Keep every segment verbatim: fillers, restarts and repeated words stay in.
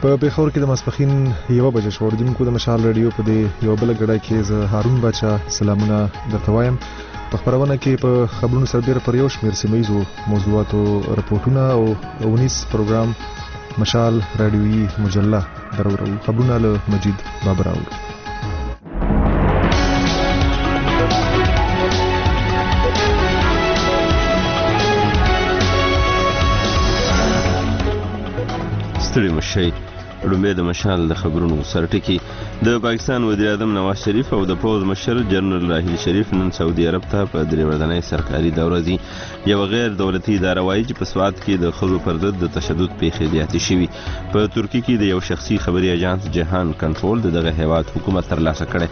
په پیښور کې د ماسپښین یوه بجه شو. اوریدونکو د مشال رادیو په دې یوه بله ګړۍ کې زه هارون باچا سلامونه درته وایم. په خپرونه کې په خبرونو سربېره پر یو شمېر سیمه ییزو موضوعاتو رپورټونه او اونیز پروګرام مشال رادیویي مجله درورو. خبرونه له مجید بابر اورو. ستړي مشئ. لومړی د مشال د خبرونو سرټکي. د پاکستان وزیر اعظم نواز شریف او د پوز مشر جنرال راحیل شریف نن سعودي عرب ته په درې ورځنۍ سرکاري دوره ځي. یوه غیر دولتي اداره وایي چې په سوات کې د ښځو پر ضد د تشدد پیښې زیاتې شوي. په ترکیه کې د یو شخصي خبري اژانس جهان کنټرول د دغه هیواد حکومت ترلاسه کړی.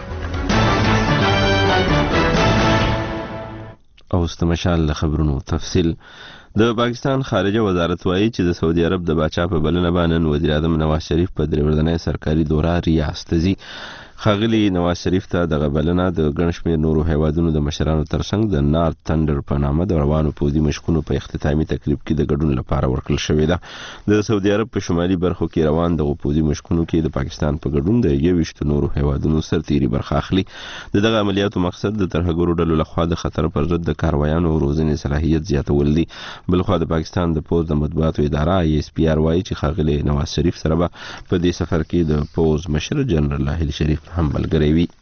اوس د مشال د خبرونو تفصیل. د پاکستان خارجه وزارت وایي چې د سعودي عرب د باچا په بلنه باندې وزیر اعظم نواز شریف په درې ورځنۍ سرکاري دوره ریاض ته ځي. ښاغلي نواز شریف ته دغه بلنه د ګڼ شمېر نورو هیوادونو د مشرانو ترڅنګ د نارت تندر په نامه د روانو پوځي مشقونو په اختتامي تقریب کې د ګډون لپاره ورکړل شوې ده. د سعودي عرب په شمالي برخو کې روان دغه پوځي مشقونو کې د پاکستان په ګډون د یوویشتو نورو هیوادونو سرتیري برخه اخلي. د دغه عملیاتو مقصد د ترهګرو ډلو لخوا د خطر پر ضد د کاروایانو او روزنې صلاحیت زیاتول دي. بلخوا د پاکستان د پوځ د مطبوعاتو اداره آی ایس پی آر وایي چې ښاغلي نواز شریف سره به په دې سفر کې د پوځ مشر جنرال راحیل شریف هم ملګری وي.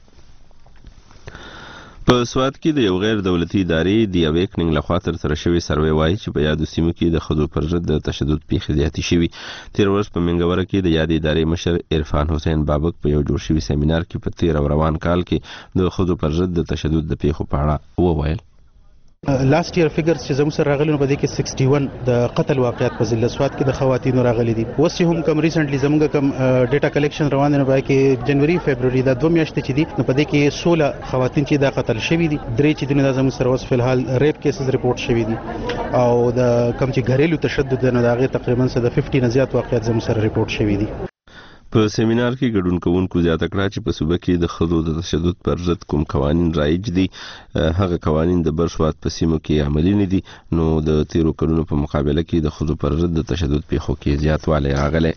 په سوات کې د یو غیر دولتي ادارې دی اویکننګ لخوا ترسره شوی سروې وایي چې په یادو سیمو کې د ښځو پر ضد د تشدد پیښې زیاتې شوي. تېره ورځ په منګوره کې د یادې ادارې مشر عرفان حسین بابک په یو جوړ شوي سیمینار کې په تېر او روان کال کې د ښځو پر ضد د تشدد د پیښو په اړه وویل. لاست ایئر فګرز چې زموږ سره راغلي نو په دې کې اکسټ ون د قتل واقعیات په ضلع سوات کې د خواتینو راغلي دي. اوس چې هم کم ریسنټلی زموږ کم ډیټا کلیکشن روان دی نو په کې جنوري فبروري دا دوه میاشتې چې دي نو په دې کې سولہ خواتین چې دا قتل شوي دي. درې چې دونه زموږ سره اوس فلحال ریپ کیسز ریپورت شوي دي او د کم چې غریلو تشدد نو دا غي تقریبا څه د پنځه نه زیات واقعیات زموږ سره ریپورت شوي دي. په سیمینار کې ګډون کوونکو زیاته کړه چې په صوبه کې د ښځو د تشدد پر ضد کوم قوانین رایج دي هغه قوانین د برسوات په سیمو کې عملي نه دي نو د تیرو کلونو په مقابله کې د ښځو پر ضد د تشدد پیښو کې زیاتوالی راغلی.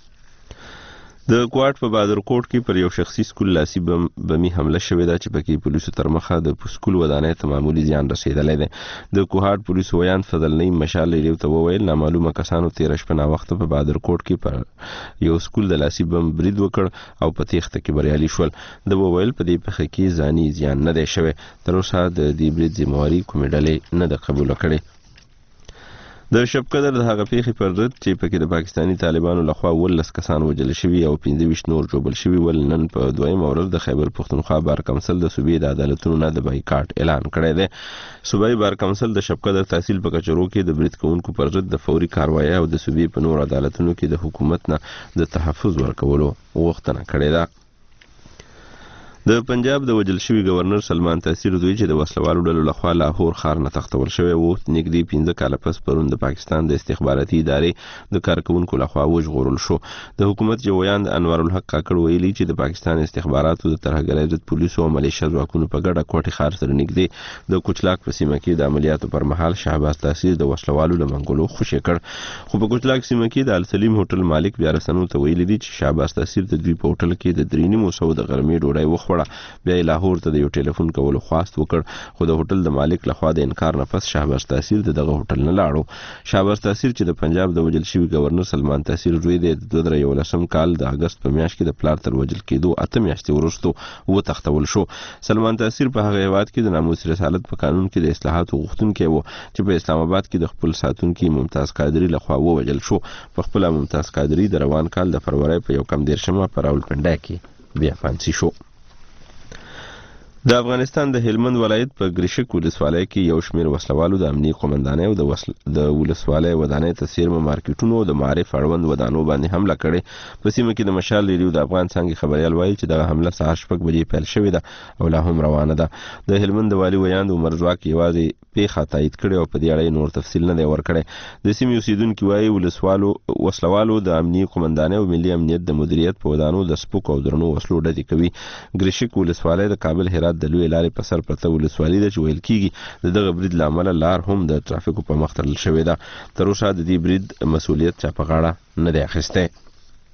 د کوټ په بادرکوټ کې پر یو شخصي سکول لاسي بمي حمله شوې ده چې پکې پولیسو تر مخه د سکول ودانۍ ته معمولي زیان رسېدلی دی. د کوهاټ پولیسو ویاند فضل نعیم مشال ریډیو ته وویل نامعلومه کسانو تېره شپه ناوخته په بادرکوټ کې پر یو سکول د لاسي بم برید وکړ او په تېښته کې بریالي شول. د وویل په دې پیښه کې ځاني زیان نه دی شوی. تر اوسه د دې برید ذمهواري کومې ډلې نه ده قبوله کړې. د شب قدر د هغه پیښې پر ضد چې پکې د پاکستاني طالبانو لخوا ولس کسان وژل شوي او پنځه ویشت نور ژوبل شوي ول نن په دویمه ورځ د خیبر پښتونخوا بار کونسل د صوبې د عدالتونو نه د بایکاټ اعلان کړی دی. صوبایي بار کونسل د شب قدر تحصیل په کچرو کې د برید کوونکو پر ضد د فوري کاروایي او د صوبې په نور عدالتونو کې د حکومت نه د تحفظ ورکولو غوښتنه کړې ده. د پنجاب د وجل شوي گورنر سلمان تاثیر دوی چې د وسلوالو ډلو لخوا لاهور ښار نه تښتول شوی و نږدې پنځه کاله پس پرون د پاکستان د استخباراتي ادارې د کارکوونکو لخوا وژغورل شو. د حکومت جویاند انور الحق کاکړ ویلي چې د پاکستان استخباراتو د ترهګرۍ ضد پولیسو او ملیشه ځواکونو په ګډه کوټې ښار سره نږدې د کوچلاک په سیمه کې د عملیاتو پر مهال شهباز تاثیر د وسلوالو له منګولو خوشې کړ. خو په کوچلاک سیمه کې د السلیم هوټل مالک بیا رسنو ته ویلي دي چې شهباز تاثیر د دوی په هوټل کې د درې نیمو سوو د غرمې ډوډۍ وخوړه. بیا یې لاهور ته د یو ټلیفون کولو خواست وکړ خو د هوټل د مالک لخوا د انکار نه پس شهباز تاثیر د دغه هوټل نه لاړو. شهباز تاثیر چې د پنجاب د وجل شوي گورنر سلمان تاثیر زوی دی د دوه زره یولسم کال د اګست په میاشت کې د پلار تر وجل کېدو اته میاشتې وروسته وتښتول شو. سلمان تاثیر په هغه هیواد کې د ناموس رسالت په قانون کې د اصلاحاتو غوښتونکی و چې په اسلام آباد کې د خپل ساتونکي ممتاز قادری لخوا ووژل شو. په خپله ممتاز قادری د روان کال د فروری په یو کم دېرشمه په راولپنډۍ کې بیا فانسي شو. د افغانستان د هلمند ولایت په ګریشک ولسوالۍ کې یو شمېر وسلوالو د امنیي قومندانۍ او د وسل... د ولسوالۍ ودانۍ ته څیرمه مارکیټونو او د معارف اړوند ودانو باندې حمله کړې. په سیمه کې د مشال ریډیو د افغان څانګې خبریال وایي چې دغه حمله سهار شپږ بجې پیل شوې ده او لا هم روانه ده. د هلمند د والي ویاند عمر ځواک یوازې پیښه تایید کړې او په دې اړه نور تفصیل نه دی ورکړی. د سیمې اوسیدونکي وایي ولسوالو وسلوالو د امنیي قومندانۍ او ملي امنیت د مدیریت په ودانو د سپکو او درنو وسلو ډزې کوي. ګریشک ولسوالۍ د کابل هرات د لوی لارې په سر پرته ولسوالي ده چې ویل کېږي د دغه برید له امله لار هم د ترافیکو په مخ تړل شوې ده. تر اوسه د دې برید مسؤلیت چا په غاړه نه دی اخیستی.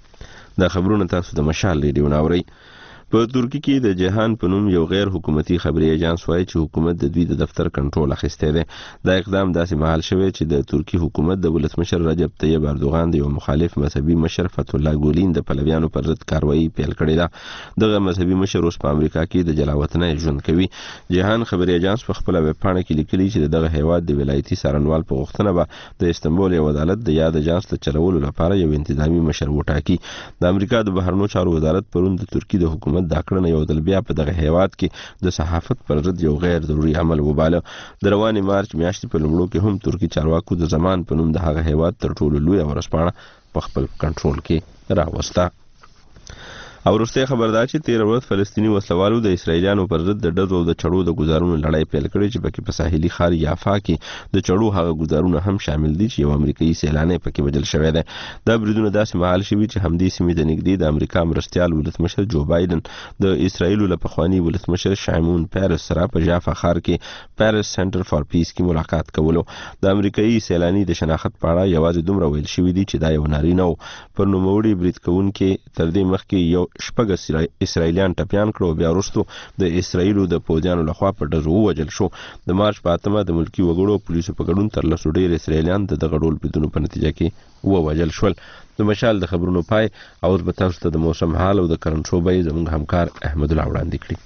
دا خبرونه تاسو د مشال ریډیو ناوري. په ترکی کې د جهان په نوم یو غیر حکومتي خبري ایجنس وایي چې حکومت د دوی د دفتر کنټرول اخیستی دی. دا اقدام داسې مهال شوی چې د ترکی حکومت د ولسمشر رجب طیب اردوغان د یو مخالف مذهبي مشر فتح الله ګولین د پلویانو پر ضد کاروایی پیل کړې ده. دغه مذهبي مشر اوس په امریکا کې د جلاوطنۍ ژوند کوي. جهان خبري ایجنس په خپل ویب پاڼه کې لیکلي چې دغه هیواد د ولایتي څارنوال په غوښتنه به د استنبول یو عدالت د یاد ایجنس د چلولو لپاره یو انتظامی مشر وټاکي. د امریکا د بهرنیو چارو وزارت پرون د ترکی د حکومت د کړنې یو بیا په دغه هیواد کې د صحافت پر ضد یو غیر ضروري عمل وباله. د رواني مارچ میاشتې په لومړو کې هم ترکی چارواکو د زمان په نوم د هغه هیواد تر ټولو لوی ورسپانه په خپل کنټرول کې راوسته. او وروسته خبر ده چې تیر ورځ فلسطینی وسلوالو د اسرایلیانو پر ضد د ډزو د چړو د ګزارونو لړۍ پیل کړې چې پکې په ساحلي ښار یافا کې د چړو هغه ګزارونه هم شامل دي چې یو امریکایي سیلانی پکې وژل شوی دی. دا بریدونه داسې مهال شوي چې همدې سیمې د نږدې د امریکا مرستیال ولسمشر جو بایدن د اسرایلو له پخواني ولسمشر شایمون پیرس سره په یافا ښار کې پیرس سنټر فار پیس کې ملاقات کولو. د امریکایي سیلانی د شناخت په اړه یوازې دومره ویل شوي دي چې دا یو نارینه و. پر نوموړي برید کوونکي تر دې مخکې یو شپږ اسرائیلیان ټپیان کړو، بیا وروسته د اسرائیلو د پوځیانو لخوا په ډزو ووژل شو. د مارچ په اتمه د ملکي وګړو پولیسو په ګډون تر لسو ډېر اسرائیلیان د دغه ډول بریدونو په نتیجه کې ووژل شول. د مشال د خبرونو پای او به تاسو ته د موسم حال او د کرنټ شو به زموږ همکار احمد الله وړاندې کړي.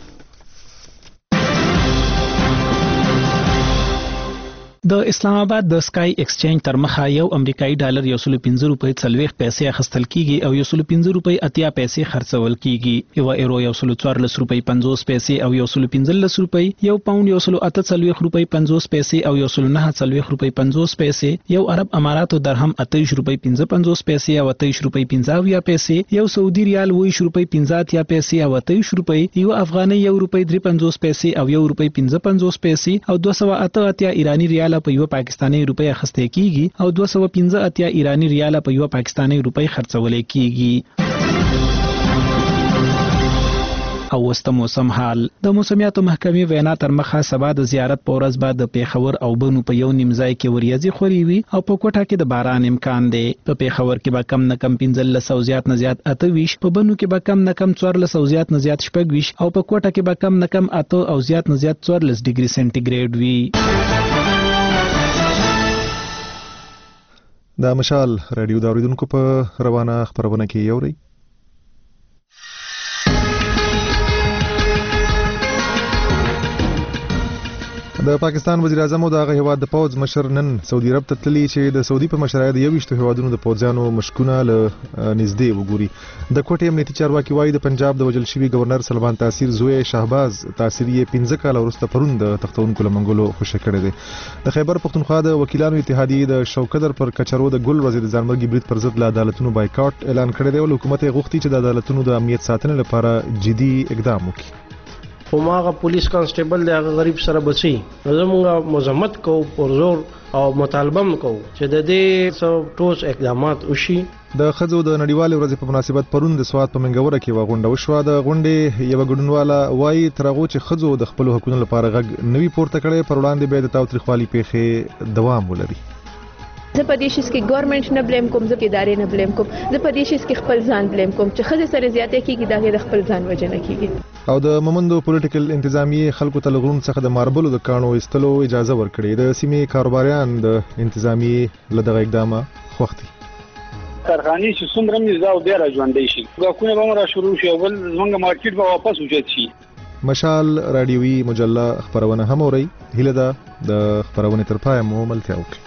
د اسلام آباد د سکای ایکسچینج تر مخه یو امریکایي ډالر یو سل پنځه روپۍ څلوېښت پیسې اخیستل کیږي او یو سل پنځه روپۍ اتیا پیسې خرڅول کیږي. یو ایرو یو سل څوارلس روپۍ پنځوس پیسې او یو سل پنځلس روپۍ، یو پاوند یو سل اته څلوېښت روپۍ پنځوس پیسې او یو سل نهه څلوېښت روپۍ پنځوس پیسې، یو عرب اماراتو درهم اتهویشت روپۍ پنځه پنځوس پیسې او اتهویشت روپۍ پنځه اویا پیسې، یو سعودي ریال اوویشت روپۍ پنځه اتیا پیسې او اتهویشت روپۍ، یو افغانۍ یو روپۍ درې پنځوس پیسې او یو روپۍ پنځه پنځوس پیسې او دوه سوه اته اتیا ایراني ریال په یو پاکستاني روپۍ اخیستل کیږي او دوه سوه پنځه اتیا ایراني ریال په یو پاکستاني روپۍ خرڅول کیږي. او وسته موسم حال. د موسمیاتو محکمې وینا تر مخه سبا د زیارت په ورځ بعد د پیښور او بنو په یو نیم ځای کې وریځي خوري وي او په کوټه کې د باران امکان دی. په پیښور کې به کم نه کم پنځلس او زیات نه زیات اتهویشت، په بنو کې به کم نه کم څوارلس او زیات نه زیات شپږویشت او په کوټه کې به کم نه کم اته او زیات نه زیات څوارلس ډیګري سنټیګریډ وي. د مشال رادیو د اوریدونکو په روانه خبرونه کې یوري. د پاکستان وزیر اعظم او د هغه هیواد د پوځ مشر نن سعودي عرب ته تللي چې د سعودي په مشرۍ د یوویشتو هیوادونو د پوځیانو مشکونه له نږدې وګوري. د کوټې امنیتي چارواکي وایي د پنجاب د وژل شوي گورنر سلمان تاثیر زوی شهباز تاثیر یې پنځه کاله وروسته پرون د تختونکو له منګولو خوشی کړی دی. د خیبر پښتونخوا د وکیلانو اتحادیې د شوکدر پر کچرو د ګل ورځې د ځانمرګي برید پر ضد له عدالتونو بایکاټ اعلان کړی دی او حکومت یې غوښتي چې د عدالتونو د امنیت ساتنې لپاره جدي اقدام وکړي. خو ماغه پولیس کانسټیبل د هغه غریب سره بچي زموږه مزمت کو پر زور او مطالبه کو چې د دې سو ټوس اقدامات وشي. د خځو د نړیوالې ورځې په مناسبت پرون د سواد په منګوره کې وغونډه وشوه. د غونډې یو ګډونواله وایي تر هغه چې خځو د خپل حقوقو لپاره غږ نوي پورته کړي پر وړاندې به د تاوتریخوالي پیښې دوام ولري. زه په دې شي کې ګورنمنت نه بلیم کوم، زه ادارې نه بلیم کوم، زه په دې شي کې خپل ځان بلیم کوم چې خځې سره زیاتې کیږي دا د خپل ځان وجنه کیږي. او د مومندو پولیټیکل انتظامیه خلکو ته لغون څخه د ماربلو د کانو استلو اجازه ورکړي. د سیمې کاروباریان د انتظامیه له دغه اقدامه خوښ دي. کارخانې چې څومره مزاو بیا را ژوندۍ شي، غاکونه به را شروع شي او بل زمونږ مارکیټ به واپس وجود شي. مشال رادیوي مجله خبرونه هم اوري. هیله ده د خبرونه تر پای مو ملتیا وکړي.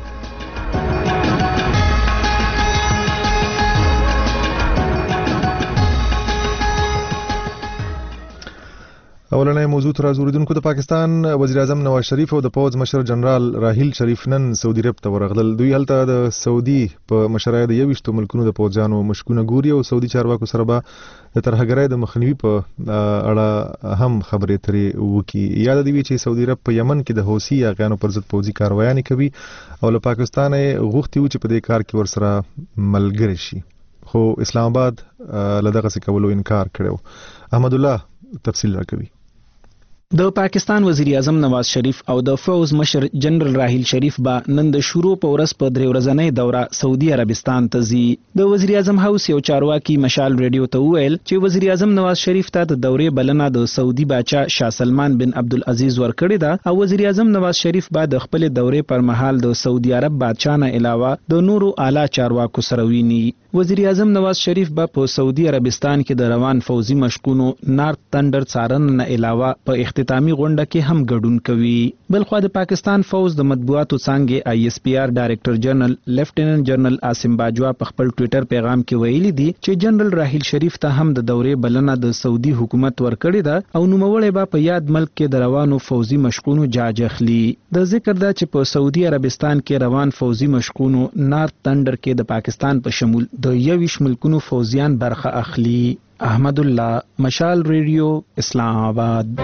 اولنۍ موضوع تر اوریدونکو د پاکستان وزیر اعظم نواز شریف او د پوځ مشر جنرال راهیل شریف نن سعودي عرب ته ورغلل. دوی هلته د سعودي په مشرۍ د یوویشتو ملکونو د پوځیانو مشکونه ګوري او سعودي چارواکو سره به د ترهګرۍ د مخنیوي په اړه هم خبرې اترې وکړي. یاد دی چې سعودي عرب په یمن کې د حوثي اغیانو پر ضد پوځي کاروایانې کوي او له پاکستان غوښتي و چې په دې کار کې ورسره ملګری شي، خو اسلام آباد له دغه څه کولو انکار کړو. احمد الله تفصیل راکوي. د پاکستان وزیر اعظم نواز شریف او د فوز مشر جنرال راحیل شریف با نن د شروع په ورځ په درې ورځنۍ دوره سعودي عربستان ته ځي. د وزیر اعظم هاوس یو چارواکي مشال ریډیو ته وویل چې وزیر اعظم نواز شریف ته د دورې بلنه د سعودي باچا شاه سلمان بن عبدالعزیز ورکړې ده او وزیر اعظم نواز شریف با د خپل دورې پر مهال د سعودي عرب بادشاه نه علاوه د نورو اعلی چارواکو سره ویني. وزیر اعظم نواز شریف با په سعودي عربستان کې د روان فوزي مشقونو نارت تندر څارنه نه علاوه په اختتامي غونډه کې هم ګډون کوي. بلخوا د پاکستان فوز د مطبوعاتو څانګې آی اس پی آر ډایریکټر جنرال لیفټیننټ جنرال عاصم باجوا په خپل ټوئیټر پیغام کې ویلي دي چې جنرال راحیل شریف ته هم د دورې بلنه د سعودي حکومت ورکړې ده او نوموړی به په یاد ملک کې د روانو فوزي مشقونو جاج اخلي. د ذکر ده چې په سعودي عربستان کې روان فوزي مشقونو نارت تندر کې د پاکستان په شمول د یویش ملکونو فوزیان برخه اخلي. احمد الله، مشال ریډیو، اسلام آباد.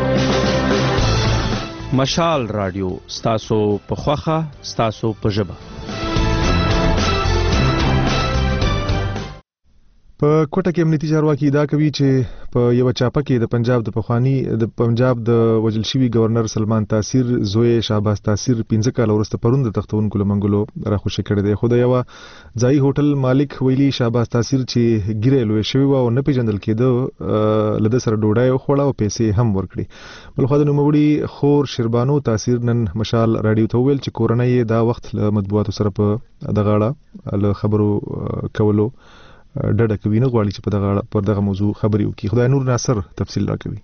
مشال رادیو ستاسو په خوخه ستاسو په ژبه. په کوټه کې امنیتي چارواکي ادعا کوي چې په یو چاپه کې د پنجاب د پخوانی د پنجاب د وجل شوی گورنر سلمان تاثیر زوی شهباز تاثیر پنځه کال وروسته پروند د تختونکو لمنګلو راخوشي کړی دی. خو د یو ځای هوټل مالک ویلي شهباز تاثیر چې ګیره لوي شوی و او نه پیژندل کېده لده سره ډوډۍ خوړه او پیسې هم ورکړي. بلخو د نوموړي خور شربانو تاثیر نن مشال رادیو ته ویل چې کورنۍ دا وخت له مطبوعاتو سره په دغاړه له خبرو کولو ډډه کوي، نه غواړي چې په دغه پر دغه موضوع خبرې وکړي. خدای نور ناصر تفصیل راکوي.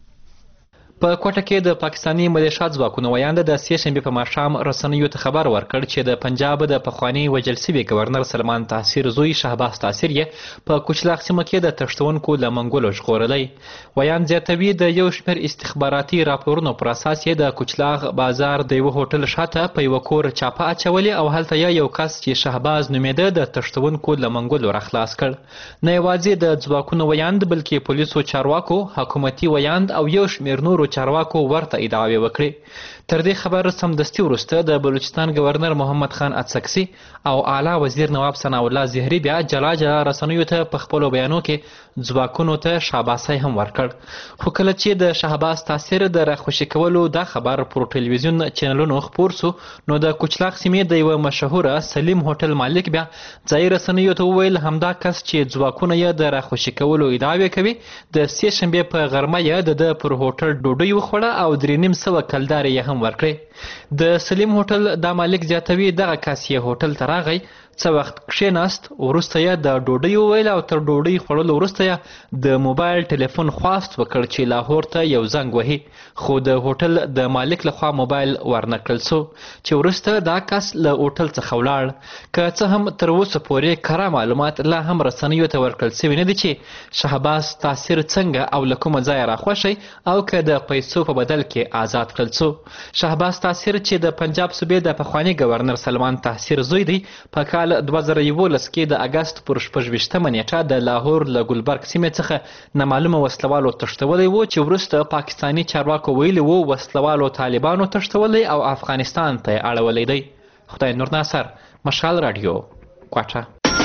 په کوټه کې د پاکستاني ملیشات ځواکونو ویاند د سې شنبې په ماښام رسنیو ته خبر ورکړ چې د پنجاب د پخوانی وجل شوي گورنر سلمان تاثیر زوی شهباز تاثیر یې په کوچلاغ سیمه کې د تښتونکو له منګولو ژغورلی. ویاند زیاتوي د یو شمېر استخباراتي راپورونو پر اساس یې د کوچلاغ بازار د یوه هوټل شاته په یوه کور چاپه اچولې او هلته یې یو کس چې شهباز نومېده د تښتونکو له منګولو راخلاص کړ. نه یوازې د ځواکونو ویاند بلکې پولیسو چارواکو، حکومتي ویاند او یو شمېر نورو چارواکو ورته ادعاوې وکړي. تر دې خبر سمدستي وروسته د بلوچستان گورنر محمد خان اڅکسي او اعلی وزیر نواب ثناء الله زهري بیا جلا جلا رسنیو ته په خپلو بیانو کې ځواکونو ته شاباسي هم ورکړ. خو کله چې د شهباز تاثیر د راخوشي کولو دا خبر پر ټلویزیون چینلونو خپور سو نو د کوچلاغ سیمې د یوه مشهوره سلیم هوټل مالک بیا ځای رسنیو ته وویل همدا کس چې ځواکونه یې د راخوشي کولو ادعاوې کوي د سې شنبې په غرمه یې د ده پر هوټل ډوډۍ وخوړه او درې نیم سوه کلدارې یې هم ورکړې. د سلیم هوټل دا مالک زیاتوي دغه کس یې هوټل ته راغی، څه وخت کښېناست، وروسته یې د ډوډۍ وویل او تر ډوډۍ خوړلو وروسته یې د موبایل ټلیفون خواست وکړ چې لاهور ته یو زنګ وهي، خو د هوټل د مالک لخوا موبایل ورنه کړل سو چې وروسته دا کس له هوټل څخه ولاړ. که څه هم تر اوسه پورې کره معلومات لا هم رسنیو ته ورکړل سوي نه دي چې شهباز تاثیر څنګه او له کومه ځایه راخوشی او که د پیسو په بدل کې آزاد کړل سو. شهباز تاثیر چې د پنجاب صوبې د پخواني گورنر سلمان تاثیر زوی دی په کال دوه زره یولس کې د اګست پر شپږ ویشتمه نیټه د لاهور له ګلبرګ سیمې څخه نامعلومه وسلوالو تښتولی و چې وروسته پاکستاني چارواکو ویلي و وسلوالو طالبانو تښتولی او افغانستان ته یې اړولی دی. خدای نور ناصر، مشال رادیو، کوټه.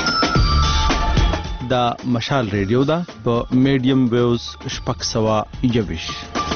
دا مشال ریډیو ده په میډیم ویوز شپږ سوه یویش.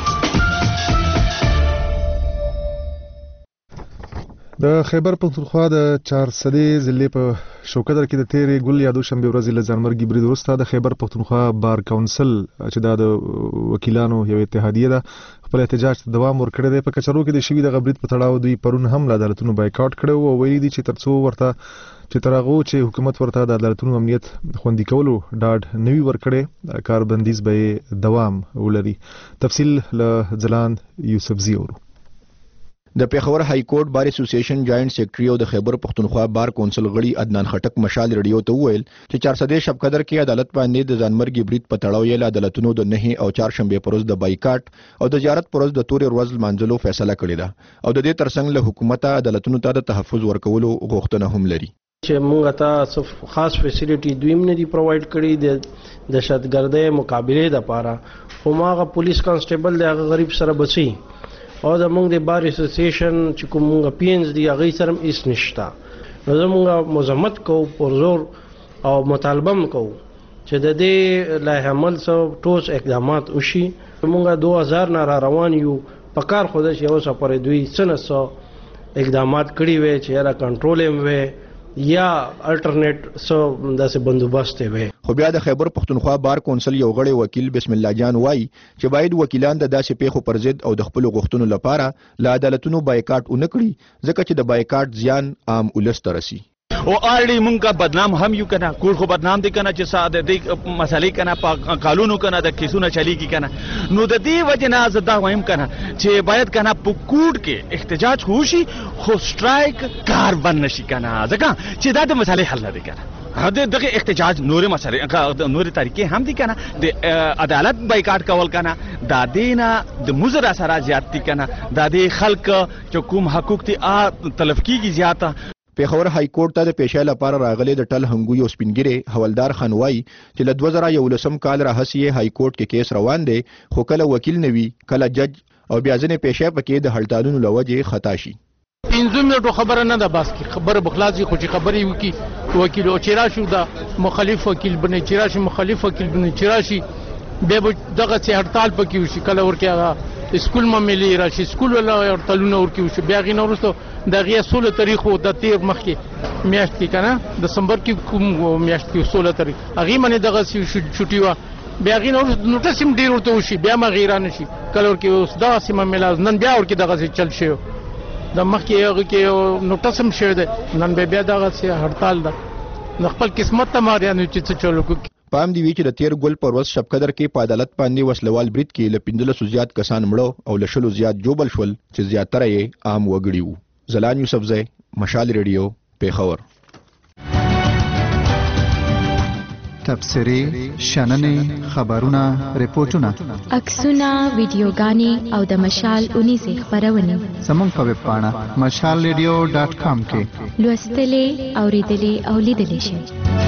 د خیبر پختونخوا د چارسدې ضلع په شوکدر کې د تیرې ګل یا دوشنبې ورځې له ځانمرګي برید وروسته د خیبر پختونخوا بار کونسل چې دا د وکیلانو یو اتحادیه ده خپل احتجاج ته دوام ورکړی دی. په کچرو کې د شوي دغه برید په تړاو دوی پرون هم له عدالتونو بایکاټ کړی او ویلي دي چې تر څو ورته چې تر هغو چې حکومت ورته د عدالتونو امنیت خوندي کولو ډاډ نه وي ورکړی کاربندیز به دوام ولري. تفصیل له ځلان یوسفزي اورو. د پیښور های کورټ بار اسوسییشن جاینټ سیکریټري او د خیبر پختونخوا بار کونسل غړي عدنان خټک مشال ریډیو ته وویل چې چارسدې شبقدر کې عدالت باندې د ځانمرګي برید په تړاو یې عدالتونو د نه او چهارشنبې پروز د بایکاټ او د زیارت پروز د تورې ورځ منځلو فیصله کړې ده او د دې ترڅنګ له حکومت عدالتونو ته د تحفظ ورکولو غوښتنه هم لري. چې موږ ته خاص فیسیلیټي دویم نه دی پروواید کړی د دهشتګردۍ مقابله لپاره، خو ماغه پولیس کانسټیبل د هغه غریب سره بچي او د موږ د بار اسوسییشن چې کوم موږ پینز دی هغه سره هیڅ نشته. نو موږ مزمت کوو پر زور او مطالبه کوو چې د دې لایحه عمل سره ټوس اقدامات وشي. موږ دوه هزار نه را روان یو پکار خود شي اوس پر دوی سنسو اقدامات کړی وي چې را کنټرول هم وي یا الټرنیټ سو داسې بندوبست وي. خو بیا د خیبر پښتونخوا بار کونسل یو غړی وکیل بسم الله جان وای چې باید وکیلان د داسې پیښو پر ضد او د خپل غوښتنو لپاره له عدالتونو بایکاټ ونکړي ځکه چې د بایکاټ زیان عام ولس ته رسي. او آلریډي مونږ کا بدنام هم یو کنه کور خو بدنام دي کنه چې ساده دي مسالې کنه په قانونو کنه د کیسونه چلیږي کنه نو د دې وجه نه زدا وایم کنه چې باید کنه په کوټ کې احتجاج ہوشي خو سټرایک کار بند نشي کنه ځکه چې دا د مسالې حل نه دي کنه د دغه احتجاج نور مسالې نور طریقې هم دي کنه د عدالت بایکاټ کول کنه دا دینه د مزر سره زیات دي کنه دا د خلک چې کوم حقوق دي ا تلف کیږي زیاته. پیښور های کورټ ته د پیښې لپاره راغلي د ټل هنګوی او سپینګری حوالدار خانوای چې له دوه زره یولسم کال راهیسې های کورټ کې کیس روان دی خو کله وکیل نوي کله جج او بیا ځنې پیښې پکې د هړتالونو لوجه خطا شي. پنځه منټو خبره نه ده بس کی خبره بخلاصي خو چې خبرې وکي وکیل او چیرې شو دا مخالف وکیل بنې چیرې شي مخالف وکیل بنې چیرې شي به دغه سي هړتال پکې وشي کله ورکه اسکول ما ملي راشي اسکول ولا هړتالونه ورکه وشي بیا غي نورستو دغه سوله تاریخ او د تیر مخ کې میاشت کې کنه دسمبر کې کوم میاشت کې سوله تاریخ هغه منه دغه شوټي وا بیا غي نور نوټس هم ډیر ورته وشي بیا ما غیرانه شي کله ورکه اوس دا سیمه ملاز نن بیا ورکه دغه چل شي د مخ کې هغه کې نوټس هم شوی دی نن بیا دغه سي هړتال ده خپل قسمت ته ماریانو چې چلو کو. پام دی وی چې د تیر ګل پر ورځ شپقدر کې په عدالت باندې وسلوال برید کې ل پندلسو زیات کسان مړو او لشلو زیات جوبل شول چې زیاتره یې عام وګړي وو. زلان یوسفزی مشال ریډیو پیښور. تبصرې شننې خبرونه ریپورتونه عکسونه ویډیوګانې او د مشال اونیزه خبرونه زموږ په ویب پاڼه مشال ریډیو ډاټ کام کې لوستلې اوریدلې او لیدلې شئ.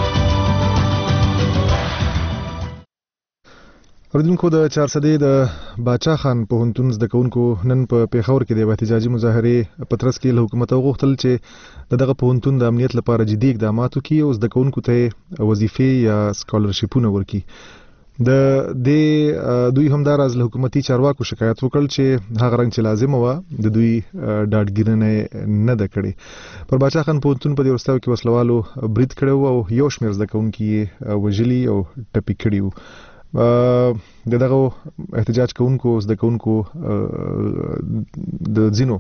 اوریدونکو د چارسدې د باچا خان پوهنتون زده کوونکو نن په پیښور کې د احتجاجي مظاهرې په ترڅ کې له حکومت غوښتل چې دغه پوهنتون د امنیت لپاره جدي اقدامات وکړي او زده کوونکو ته وظیفې یا سکالرشیپونه ورکړي. د دې دوی همداراز له حکومتي چارواکو شکایت وکړ چې هغه رنګ چې لازم و د دوی ډاډګیرنه نه ده کړې. پر باچا خان پوهنتون په دې وروستیو کې وسلوالو برید کړی او یو شمېر زده کوونکي یې وژلي او ټپي کړي وو. د دغه احتجاج کوونکو زده کوونکو د ځینو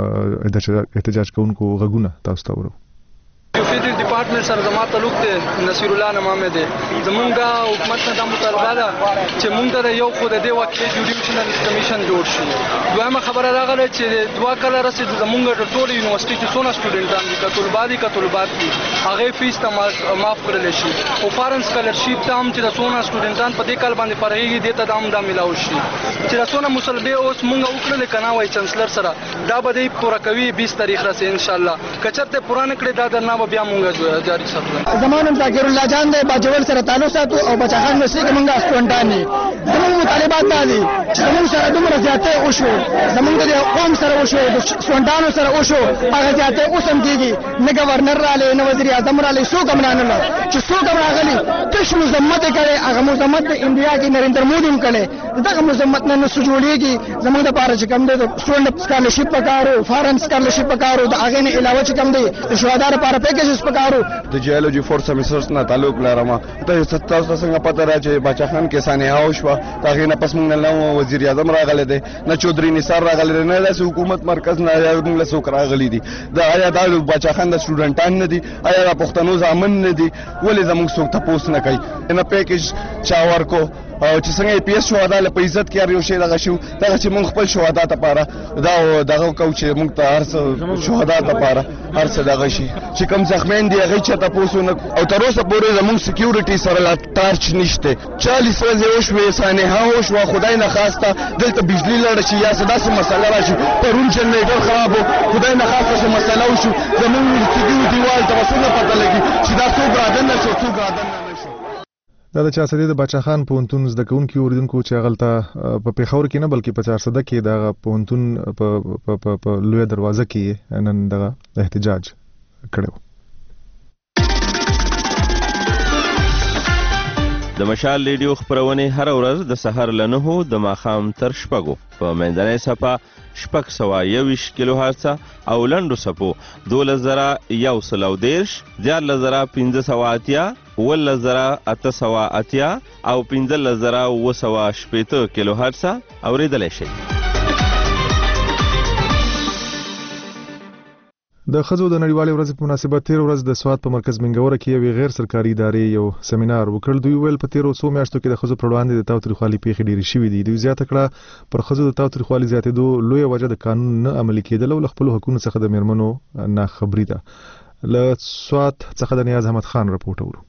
احتجاج کوونکو غږونه تاسو ته ورو. فیدرال ډپارټمنټ سره زما تعلق دی نصیر الله نامه دی زمونږ حکومت نه د مطالبه ده چې مونږ د یو خو د دې وخت جوډیشنل کمیشن جوړ شي. دویمه خبره راغله چې دوه کله رسید زمونږ د ټول یونیورسيټي چې څونه سټوډنټان دي کطلبات دي کطلبات دي هغه فیس ته معاف کړل شي او فارن سکالرشیپ ته هم چې د څونه سټوډنټان په دې کال باندې فرهيږي د ته دام دا ملاو شي چې د څونه مصالبه اوس مونږ وکړل کنه وای چانسلر سره دا به د پوره کوي بیس تاریخ راسي ان شاء الله کچرته پرانه کړی دا درنه بیا مونږه جاری ساتو. زمانم ذاکر الله جان دی باجوړ سره تعلق ساتو او بچا خان مسیح کومه سټوډنټان دي زموږ مطالبات دي چې زموږ سره دومره زیاتې او شو زموږ د قوم سره او شو د سټوډنټانو سره او شو هغه زیاتې اوس هم کیږي نه گورنر را لې نه وزیر اعظم را لې سو کوم نه نه چې سو کوم راغلي تش مزمت کړي هغه مزمت د انډیا کې نریندر مودي هم کړي دغه مزمت نه نسو جوړيږي زموږ د پاره چې کوم د سټوډنټ سکالرشپ پکارو فارن سکالرشپ پکارو د هغه نه علاوه چې کوم دی شهدا لپاره پیکیجز پکارو. د جیولوجي فورس سمسترز نه تعلق لرم ته ستاسو څنګه پته را چې باچا خان کې سانحه او شو هغه نه پس موږ نه وزیر اعظم راغله دي نه چودري نثار راغله نه د حکومت مرکز نه موږ له څوک راغلي دي دا آیا د باچا خان د سټوډنټان نه دي آیا د پښتنو ځامن نه دي ولې زموږ څوک تاسو نه کوي نه پیکیج چا ورکو او چې څنګه پی ایس شهدا له عزت کې یو شی دغه شو دغه چې موږ خپل شهدا ته پاره دا دغه کو چې موږ ته هر څه شهدا ته پاره هر څه دغه شي چې کوم زخمین دی هغه چې تاسو نه او تر اوسه پورې زموږ سکیورټي سره لا ټارچ نشته چالیس ورځې وشوې سانحه او شو خدای نه خواسته دلته بجلی لړ شي یا څه داسې مسله راشي پرون جنریټر خراب خدای نه خواسته مسله وشو زموږ سکیورټي وال ته څه پته لګي چې دا څو برادر نه شو څو برادر نه دا د چارسدې د باچا خان پوهنتون زده کوونکي اوریدونکو چې هغلته په پیښور کې نه بلکې په چارسده کې دغه پوهنتون په لویه دروازه کې نن دغه احتجاج کړی. د مشال ریډیو خبرونه هر ورځ د سحر له نهو د ماښام تر شپږو په منځنۍ صفه شپږ سوه یوویشت کیلو هرڅه او لنډو صفو دولس زره یو سل او دېرش دیارلس زره پنځه سوه اتیا اوولس زره اته سوه اتیا او پنځلس زره اووه سوه شپېته کیلو هرڅه اورېدلی شئ. د ښځو د نړیوالې ورځې په مناسبت تیر ورځ د سوات په مرکز منګوره کې یوې غیر سرکاري ادارې یو سیمینار وکړ. دوی ویل په تیرو څو میاشتو کې د ښځو پر وړاندې د تاوتریخوالي پیښې ډېرې شوې دي. دوی زیاته کړه پر ښځو د تاوتریخوالي زیاتېدو لویه وجه د قانون نه عملي کېدل او له خپلو حقونو څخه د میرمنو ناخبري ده. له سوات څخه د نیاز احمد خان رپورټ اورو.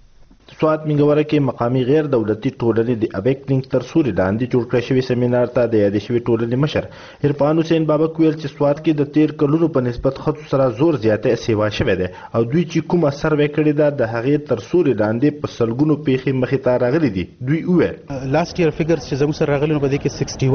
سوات منګوره کې مقامي غیر دولتي ټولنې د اویکنینګ تر سوري لاندې جوړ کړی شوی سیمینار ته د یادې شوی ټولنې مشر عرفان حسین بابک ویل چې سوات کې د تیر کلونو په نسبت ښځو سره زور زیاته سیوا شوی دی او دوی چې کومه سروې کړې ده د هغې تر سوري لاندې په سلګونو پیښې مخې ته راغلي دي. دوی وویل لاست ایئر فګرز چې زموږ سره راغلي نو په دې کې اکسټ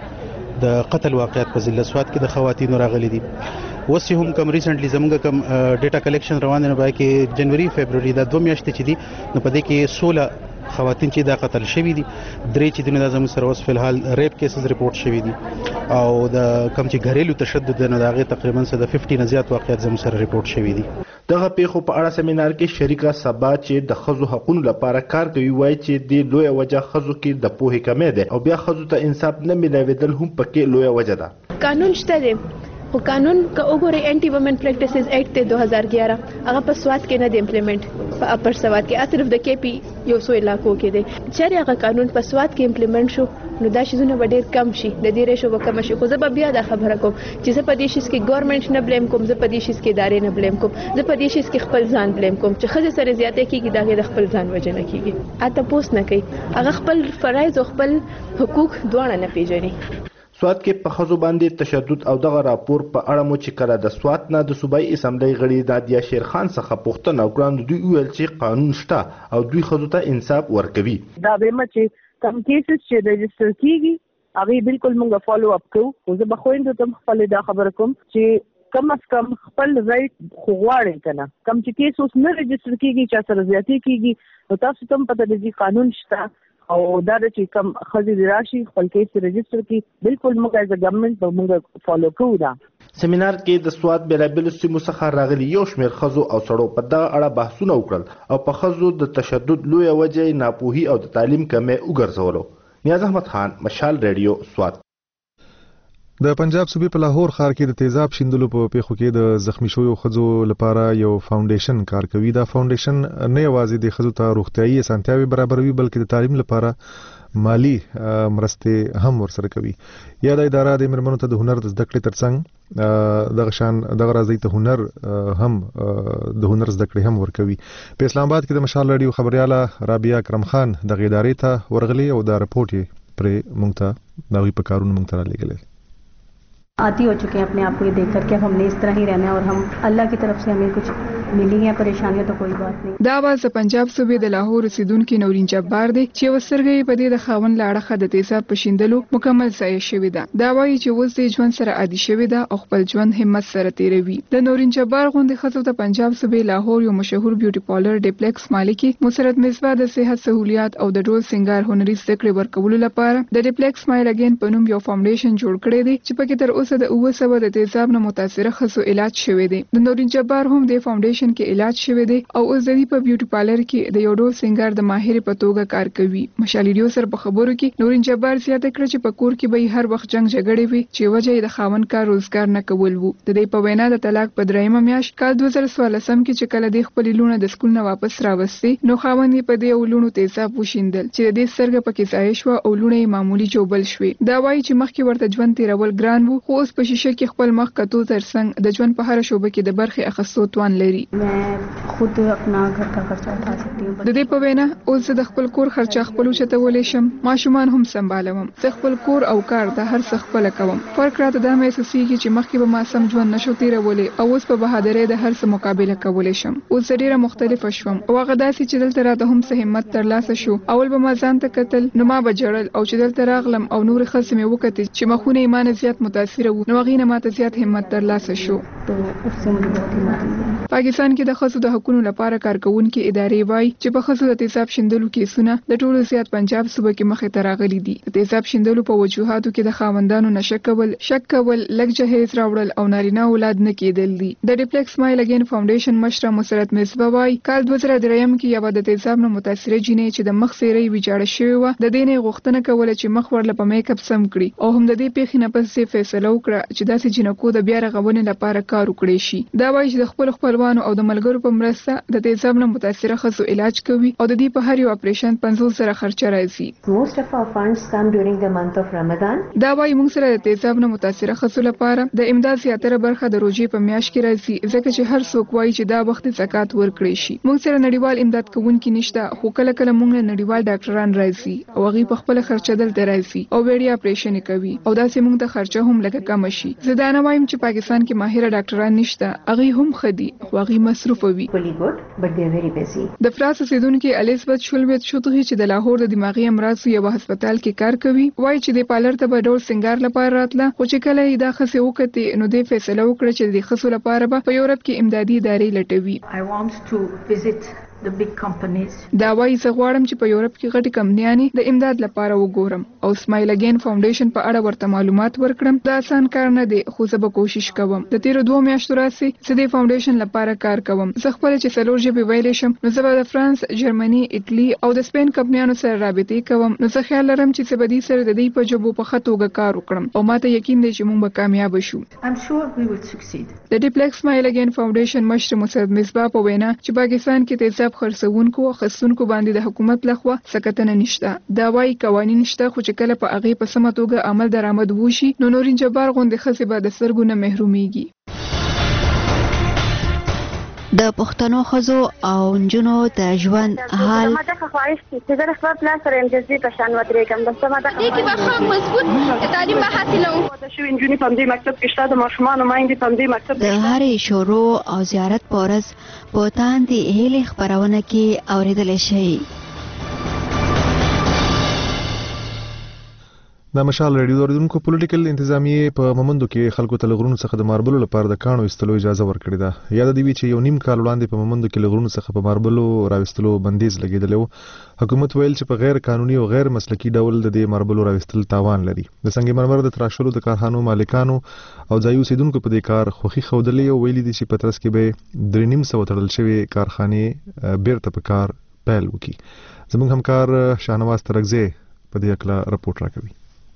ون د قتل واقعیت په ضلع سوات کې د خواتینو راغلي دي. اوس چې هم کم ریسنټلی زموږ کم ډیټا کلیکشن روان دی نو باید کې جنوري فبروري دا دوه میاشتې چې دي نو په دې کې سوله خواتین چې دا قتل شوي دي. درې چې دونه دا زموږ سره اوس فلحال ریپ کیسز ریپورټ شوي دي او د کم چې ګھریلو تشدد دی نو د هغې تقریبا څه د ففټي نه زیات واقعیت زموږ سره ریپورټ شوي دي. دغه پیښو په اړه سیمینار کې شریکه سبا چې د ښځو حقونو لپاره کار کوي وایي چې د لویه وجه ښځو کې د پوهې کمی دی او بیا ښځو ته انصاف نه میلاوېدل هم پکې لویه وجه ده. قانون شته دی خو قانون که وګورئ انټي وومن پریکټیسز ایکټ دی دوه هزار ګیاره هغه په سوات کې نه دی امپلیمنټ په اپر سوات کې صرف د کې پی یو څو علاقو کې دی. چېرې هغه قانون په سوات کې امپلیمنټ شو نو دا شیزونه به ډېر کم شي د دې ریشو به کم شي. خو زه به بیا دا خبره کوم چې زه په دې شیز کې ګورنمنټ نه بلیم کوم زه په دې شیز کې ادارې نه بلیم کوم زه په دې شیز کې خپل ځان بلیم کوم چې ښځې سره زیاتې کېږي د هغې د خپل ځان وجه نه کېږي اته پوس نه کوي هغه خپل فرایض او خپل حقوق دواړه نه پیژني. سوات کې په ښځو باندې تشدد او دغه راپور په اړه مو چې کله د سوات نه د صوبایي اسمبلی غړي نادیه شیرخان څخه پوښتنه وکړه نو دوی وویل چې قانون شته او دوی ښځو ته انصاف ورکوي. دا به چې کم کیسز چې رجسټر کیږي هغه بالکل موږ فالو اپ کوو. خو زه به خویندو ته خپل دا خبره کوم چې کم از کم خپل رائټ خو غواړئ که نه کم چې کیس اوس نه رجسټر کیږي چا سره زیاتې کیږي نو تاسو ته هم پته دی قانون شته او دا چې کم ښځې راشي خپل کیس رجسټر کړي بالکل موږ ایز ا ګورنمنټ به موږ فالو کوو. دا سیمینار کې د سوات بېلابېلو سیمو څخه راغلي یو شمېر ښځو او سړو په دغه اړه بحثونه وکړل او په ښځو د تشدد لویه وجه یې ناپوهي او د تعلیم کمی وګرځولو. نیاز احمد خان مشال ریډیو سوات. د پنجاب صوبې په لاهور ښار کې د تیزاب شیندلو په پیښو کې د زخمی شویو ښځو لپاره یو فاونډیشن کار کوي. دا فاونډیشن نه یوازې د ښځو ته روغتیايي اسانتیاوې برابروي بلکې د تعلیم لپاره مالی مرستې هم ورسره کوي. یا د اداره د میرمنو ته د هنر د زده کړې ترڅنګ دغه شان دغه راځي ته هنر هم د هنر زده کړې هم ورکوي. په اسلام آباد کې د مشال ریډیو خبرياله رابعه کرم خان د ادارې ته ورغلي او دا رپورټ یې پر مونږ ته دا وی په کارونو مونږ ته را لګلې. आती हो चुके हैं अपने आप को ये देखकर कि हमने इस तरह ही रहना है और हम अल्लाह की तरफ से हमें कुछ मिली है परेशानियां तो कोई बात नहीं. دا आवाज د پنجاب صوبې د لاهور اوسیدونکو نورین جبار دی چې وسرګي په دې د خاون لاړه د تیزاب پښیندلو مکمل ځای شوی دا. دا وایي چې اوس د ژوند سره عادي شوی دا او خپل ژوند همت سره تیروي. د نورین جبار غوندي خزو ته پنجاب صوبې لاهور یو مشهور بیوټي پارلر ډیپلیکس مالکي مسرت مصباح د صحت سہولیات او د ډول سنگار هنري زده کړې ورکولو لپاره د ډیپلیکس مایل اگین په نوم یو فاونډیشن جوړ کړی دی چې پکې تر اوسه د اوه سوه د تیزاب نه متاثره خزو علاج شوی دی. د نورین جبار هم د فاونډیشن کې علاج شوی دی او اوس د دې په بیوټي پارلر کې د یو ډول سنگار د ماهر په توګه کار کوي. مشال ریډیو سره په خبرو کې نورین جبار زیاته کړ چې په کور کې به هر وخت جنگ جګړې وي چې وجه یې د خاون کار روزګار نه کول وو. د دې په وینا د طلاق په درېیمه میاشت کال دوه زره څوارلسم کې چې کله د خپل لونه د سکول نه واپس راوستي نو خاون یې په دې لونو تیزاب وشیندل چې د دې سرګه پکې ځای شو او لونه یې معمولی جوبل شوې. دا وایي چې مخکې ورته ژوند تیرول ګران وو خو اوس په شیشه کې خپل مخ کتو ترڅنګ د ژوند په هر شوبه کې د برخې اخیستو توان لري. خود اپنا گھر کا خرچہ اٹھا سکتی ہوں. د دې په وینا اوس د خپل کور خرچه خپل چتولې شم ماشومان هم سمبالوم زه خپل کور او کار د هر څه خپل کوم. فرق راته دا محسوسیږي چې مخکې به ما سم ژوند نشو تیرولې او اوس په بهادرۍ د هر څه مقابله کولی شم. اوس ډیره مختلفه شوم او هغه داسې چې دلته راته هم څه همت ترلاسه شو. اول به ما ځان ته کتل نو ما به ژړل او چې دلته راغلم او نور خلک مې وکتل چې مخونه یې مانه زیات متاثره وو نو هغې نه ماته زیات همت ترلاسه شو. تو اس سے مجھے بہت ہمت ملی. پاکستان کې د ښځو د حقوقو لپاره کارکونکو ادارې وایي چې په ښځو د تیزاب شیندلو کیسونه د ټولو زیات پنجاب صوبه کې مخې ته راغلي دي. د تیزاب شیندلو په وجوهاتو کې د خاوندانو نشه کول، شک کول، لږ جهیز راوړل او نارینه اولاد نه کېدل دي. د ډیپلیکس سمایل اگین فاونډیشن مشره مسرت مصباح وایي کال دوه زره دریم کې یوه د تیزاب نه متاثره جینۍ چې د مخ سیرۍ ویجاړه شوې وه د دې نه غوښتنه کوله چې مخ ورله په میک اپ سم کړي او هم د دې پیښې نه پس یې فیصله وکړه چې داسې جینکو د بیا رغونې لپاره کار وکړي شي. دا وایي چې د خپلو خپلوانو او د ملګرو په مرسته د تیزاب نه متاثره ښځو علاج کوي او د دې په هر یو اپریشن پنځوس زره خرچه راځي. Most of our funds come during the month of Ramadan. دا وایي موږ سره د تیزاب نه متاثره ښځو لپاره د امداد زیاتره برخه د روژې په میاشت کې راځي ځکه چې هر څوک وایي چې دا وخت زکات ورکړي شي. موږ سره نړیوال امداد کوونکي نشته خو کله کله موږ له نړیوال ډاکټران راځي او هغوی په خپله خرچه دلته راځي او وړیا اپریشن کوي او داسې موږ د خرچه هم لږه کمه شي. زه دا نه وایم چې پاکستان کې ماهره ډاکټران نشته، هغوی هم ښه دي خو هغوی مصروفه وي. د فراس اوسېدونکي الیزابت شولویت شوتغي چې د لاهور د دماغي امراضو یوه هسپتال کې کار کوي وایي چې د پالر ته به ډول سنگار لپاره راتله خو چې کله یې دا ښځې وکتې نو دې فیصله وکړه چې د ښځو لپاره به په یورپ کې امدادي ادارې لټوي. I want to visit the big companies. دا وایي زه غواړم چې په یورپ کې غټې کمپنیانې د امداد لپاره وګورم او سمایل اگین فاونډیشن په اړه ورته معلومات ورکړم. دا آسان کار نه دی خو زه به کوشش کوم. د تیرو دوه میاشتو راهیسې زه د فاونډیشن لپاره کار کوم. زه خپله چې څلور ژبې ویلی شم نو زه به د فرانس، جرمني، ایټلي او د سپین کمپنیانو سره رابطې کوم. نو زه خیال لرم چې زه به دې سره د دوی په ژبو په ښه توګه کار وکړم او ماته یقین دی چې موږ به کامیابه شو. I'm sure we will succeed. د ډیپلیکس سمایل اگین فاونډیشن مشر مسرت مصباح په وینا چې پاکستان کې تیزاب خرڅونکو خصونکو باندې د حکومت لخوا سکتنه نشته. دا وایي قوانین شته خو چې کله په هغې په سمه توګه عمل درآمد وشي نو نورین جبار غوندې ښځې به د سترګو نه محرومیږي. د پښتنو ښځو او نجونو د ژوند حال ما ته خواهش چې زه خپل پلان سره امجازي په شان ودرېږم بس ما ته دې کې به ښه مضبوط تعلیم به حاصلوم. د شوي نجونې په همدې مکتب کې شته، د ماشومانو میندې په همدې مکتب د هرې شروع او زیارت په ورځ په تاندې هیلې خپرونه کې اورېدلی شئ. د مشال ریډیو اوریدونکو پولیټیکل انتظامیې په مومندو کې خلکو ته لغرونو څخه د ماربلو لپاره د کاڼو ایستلو اجازه ورکړې ده. یاد دی چې یو نیم کال وړاندې په مومندو کې لغرونو څخه په ماربلو راوستلو بندیز لګیدلی و. حکومت ویل چې په غیر قانوني او غیر مسلکي ډول د دې ماربلو راوستل تاوان لري. د سنگ مرمر د تراشلو د کارخانو مالکانو او ځایي اوسیدونکو په دې کار خوښي ښودلې او ویلي دي چې په ترڅ کې به درې نیم سوه تړل شوې کارخانې بیرته په کار پیل وکړي. زموږ همکار شاهنواز ترکزی په دې اړه رپورټ راکوي.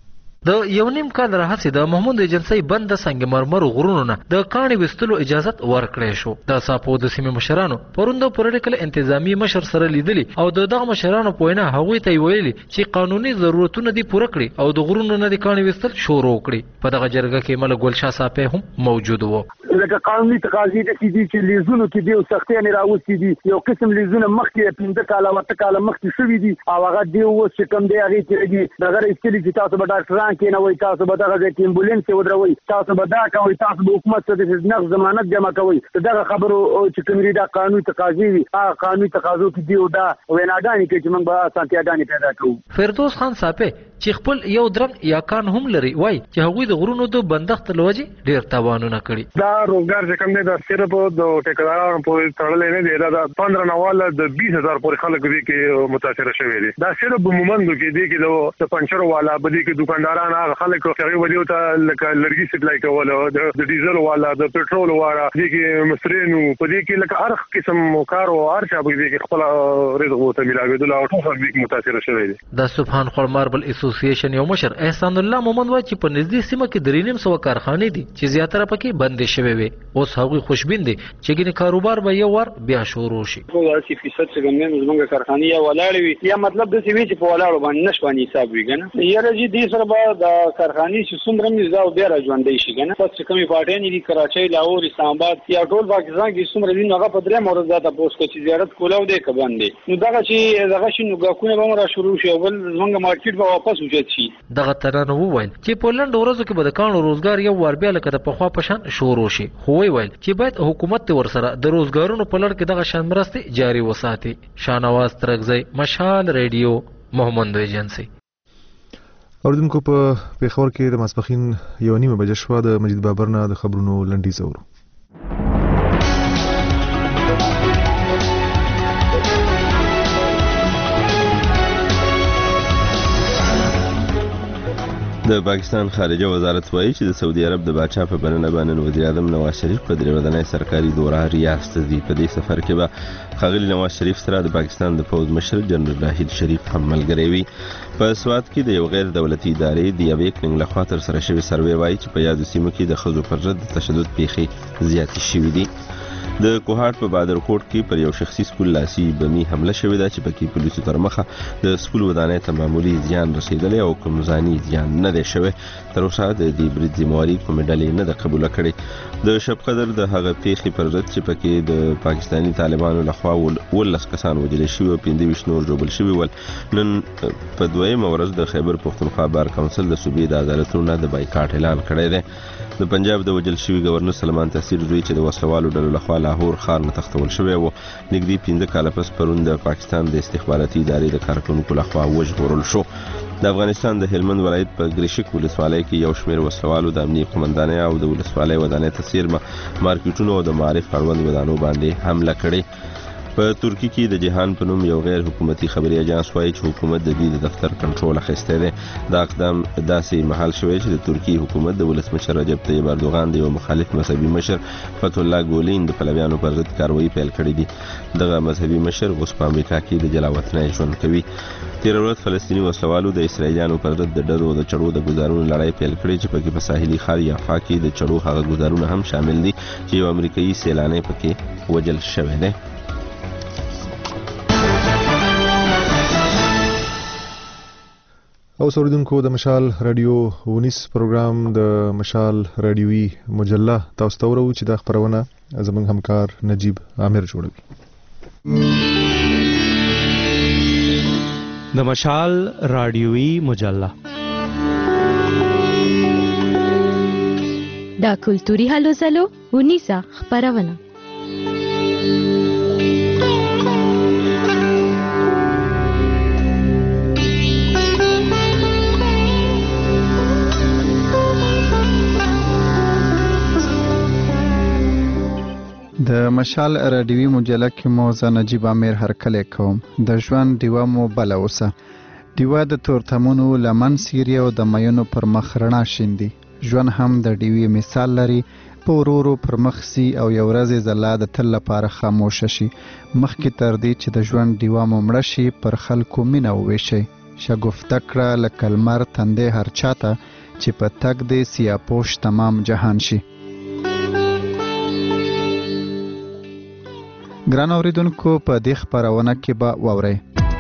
د یو نیم کال راهیسې د محمود ایجنسۍ بند د سنگ مرمرو غرونو نه د کاڼي ویستلو اجازت ورکړی شو. د ساپو د سیمې مشرانو پرون د پولیټیکل انتظامی مشر سره لیدلي او د دغه مشرانو په وینا هغوی ته یې ویلي چې قانوني ضرورتونه دې پوره کړي او د غرونو نه د کاڼي ویستل شروع کړي. په دغه جرګه کې ملک ګلشاه ساپی هم موجود و. لکه قانوني تقاضې داسې دي چې لیزونو کې دې سختیانې راوستي دي. یو قسم لیزونه مخکې پنځه کاله اته کاله مخکې شوي دي او هغه دې اوس چې کوم دی هغې کې دي دغه ایستلي چې تاسو به ډاکټران کېنوئ، تاسو به دغه ځای کې امبولینس ودروئ، تاسو به دا کوئ، تاسو به حکومت ته د نقض ضمانت جمع کوئ. دغه خبرو چې کوم دي دا قانوني تقاضې وي هغه قانوني تقاضو کې دي او دا ویناګانې کوي چې موږ به اسانتیاګانې پیدا کوو. فردوس خان ساپی چې خپل یو درنګ یا کان هم لري وایي چې هغوی د غرونو د بندښت له وجې ډېر تاوانونه کړي. دا روزګار چې کوم دی دا صرف د ټیکدارانو پورې تړلی نه دی. دا د پندره نه واله د بیس هزار پورې خلک دې کې متاثره شوي دي. دا صرف په مومندو کې دې کې د پنچرو والا به دې کې دکانداران هغه خلک هغې ولې ته لکه لرګي سپلای کول د ډیزل والا د پټرول والا دې کې مصرینو په دې کې لکه هر قسم کار او هر چا به دې کې خپل رزق ورته ملاوېدل او ټول خلک دې کې متاثره شوي دي. د سبحان خور ماربل اسوسییشن یو مشر احسان الله مومند وایي چې په نږدې سیمه کې درې نیم سوه کارخانې دي چې زیاتره پکې بندې شوې وې. اوس هغوی خوشبین دي چې ګینې کاروبار به یو وار بیا شروع شي. اسی فیصد چې کوم نه زموږ کارخانې یا ولاړې وي یا مطلب داسې وي چې په ولاړو باندې نش باندې حساب وي کنه. یاره چې دې سره به د کارخانې چې څومره مې زاو بیا را ژوندۍ شي کنه. پس چې کومې پارټیانې دي کراچۍ، لاهور، اسلام آباد یا ټول پاکستان کې څومره دي نو هغه په درېیم ورځ دا تپوس کوي چې زیارت کولاو دی که بند دی. نو دغه چې دغه شي نو ګاکونه به هم را شروع شي او بل زموږ مارکیټ به واپس اوچت شي. دغه ترانه وویل چې په لنډو ورځو کې به د کاڼو روزګار یو وار بیا لکه د پخوا په شان شروع شي. خو ویل چې باید حکومت ته ورسره د روزګارونو په لړ کې دغه شان مرستې جاري وساتي. شاهنواز ترکزی، مشال ریډیو، مومندو ایجنسي. اوریدونکو په پیښور کې د ماسپښین یو نیمه بجه شوه. د مجید بابر نه د خبرونو لنډیز اورو. د پاکستان خارجه وزارت وایي چې د سعودي عرب د باچا په بلنه باندې وزیر اعظم نواز شریف په درې ورځنی سرکاري دوره ریاض ته ځي. په دې سفر کې به ښاغلي نواز شریف سره د پاکستان د پوځ مشر جنرال راحیل شریف هم ملګری وي. په سوات کې د یو غیر دولتي ادارې د یویکنګ لخوا تر سره شوی سروې وایي چې په یادو سیمو کې د ښځو پر ضد د تشدد پیښې زیاتې شوي دي. د کوهاټ په بادرکوټ کې پر یو شخصي سکول لاسي بمي حمله شوې ده چې پکې پولیسو تر مخه د سکول ودانۍ ته معمولي زیان رسېدلی او کوم ځاني زیان نه دی شوی. تر اوسه د دې برید ذمهواري کومې ډلې نه ده قبوله کړې. د شب قدر د هغه پیښې پر ضد چې پکې د پاکستاني طالبانو لخوا ولس کسان وژل شوي او پنځه ویشت نور ژوبل شوي ول. نن په دویمه ورځ د خیبر پښتونخوا بار کونسل د صوبې د عدالتونو نه د بایکاټ اعلان کړی دی. د پنجاب د وژل شوي گورنر سلمان تحصیل زوی چې د وسلوالو ډلو لخوا لاهور ښار نه تښتول شوی و، نږدې پنځه کاله پس پرون د پاکستان د استخباراتي ادارې د کارکوونکو لخوا وژغورل شو. د افغانستان د هلمند ولایت په ګریشک ولسوالۍ کې یو شمېر وسلوالو د امنیه قومندانۍ او د ولسوالۍ ودانۍ ته څیرمه مارکیټونو او د معارف اړوند ودانو باندې حمله کړې. په ترکی کې د جهان په نوم یو غیر حکومتي خبري اژانس وایي چې حکومت د دې د دفتر کنټرول اخیستی دی. دا اقدام داسې مهال شوی چې د ترکی حکومت د ولسمشر رجب طیب اردوغان د یو مخالف مذهبي مشر فتح الله ګولین د پلویانو پر ضد کاروایی پیل کړې دي. دغه مذهبي مشر اوس په امریکا کې د جلاوطنۍ ژوند کوي. تېره ورځ فلسطیني وسلوالو د اسرائیلیانو پر ضد د ډزو د چړو د ګزارونو لړۍ پیل کړې چې پکې په ساحلي ښار یافا کې د چړو هغه ګزارونه هم شامل دي چې یو امریکایي سیلانی پکې وژل شوی دی. او اوریدونکو د مشال رادیو ونیس پروګرام د مشال رادیوي مجله تاسو ته ورو چې د خبرونه زموږ همکار نجیب عامر جوړوي. د مشال رادیوي مجله دا کلتوري هلو ځلو ونیسه خبرونه. د مشال رادیوي مجله کې مو زه نجیب عامر هرکلی کوم. د ژوند ډیوه مو بله اوسه. ډیوه د تورتمونو لمن سیري او د میونو پر مخ رڼا شیندي. ژوند هم د ډیوې مثال لري. په ورو ورو پر مخ سي او یو ورځ ځلا د تل لپاره خاموشه شي. مخکې تر دې چې د ژوند ډیوه مو مړه شي پر خلکو مینه وویشئ. شګفته کړه لکه لمر تندې هر چاته چې په تګ دې سیاپوش تمام جهان شي. ګران اوریدونکو په دې خبرونه کې به واورئ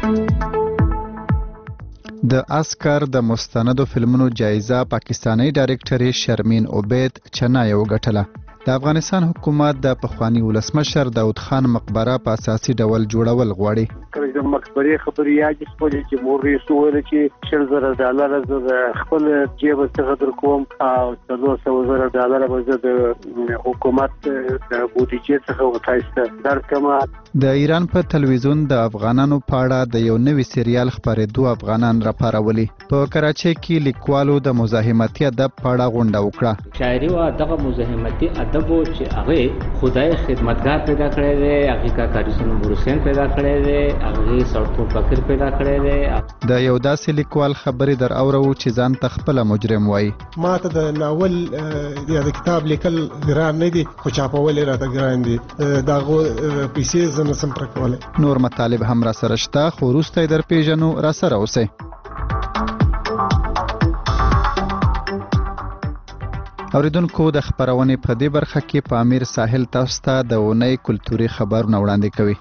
د اسکر د مستندو فلمونو جایزه پاکستانی ډایرکټر شرمین عبید چنای وګټله. د افغانستان حکومت د پخوانی ولسمشر داود خان مقبره په اساسي ډول جوړول غواړي. کله د مقبرې خبرې یاد خپل چې مور یې سوال چې شل زره ډالر ز خپل جیب څخه در کوم او څلور سوه زره ډالر به د حکومت د بودیجې څخه وتایسته درکمه. د ایران په تلویزیون د افغانانو په اړه د یو نوي سریال خبرېدو افغانان راپارولي. په کراچۍ کې لیکوالو د مزاحمتي ادب په اړه غونډه وکړه. شاعري او دغه مزاحمتي ادب چې هغه خدای خدمتګار پیدا کړی دی، هغه کا کاریسون بورسین پیدا کړی دی، هغه سړکو فکر پیدا کړی دی. د یو داسې لیکوال خبرې در اورو چې ځان ته خپل مجرم وایي. ما ته د ناول یا د کتاب لیکل ګران نه دي خو چاپول یې راته ګران دي. دغه پیسې زه نسم پوره کولی. نور مطالب هم را سره شته خو وروسته یې در پیژنو. را سره اوسئ. اوریدونکو د خبرونې په دې برخه کې په امیر ساحل تاسو ته د اونۍ کلتوري خبرونه وړاندې کوي.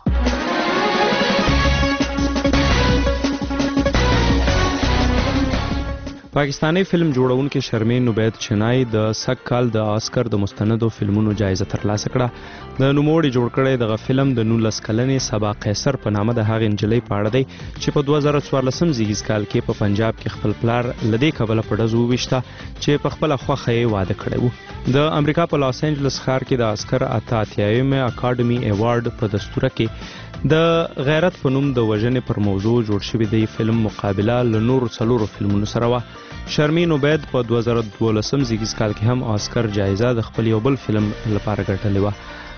پاکستانی فلم جوړونکي شرمین عبید چنای د سږ کال د آسکر د مستندو فلمونو جایزه ترلاسه کړه. د نوموړي جوړ کړی دغه فلم د نولس کلنې سبا قیصر په نامه د هغې نجلۍ په اړه دی چې په دوه زره څوارلسم زیږیز کال کې په پنجاب کې خپل پلار له دې کبله په ډزو وویشته چې په خپله خوښه یې واده کړی و. د امریکا په لاس انجلس ښار کې د آسکر اته اتیایمه اکاډمي ایوارډ په دستوره کې د غیرت په نوم د وژنې پر موضوع جوړ شوی دی فلم مقابله له نورو څلورو فلمونو سره وه. شرمین عبید په دوه زره دولسم زیږیز کال کې هم آسکر جایزه د خپل یو بل فلم لپاره ګټلې وه.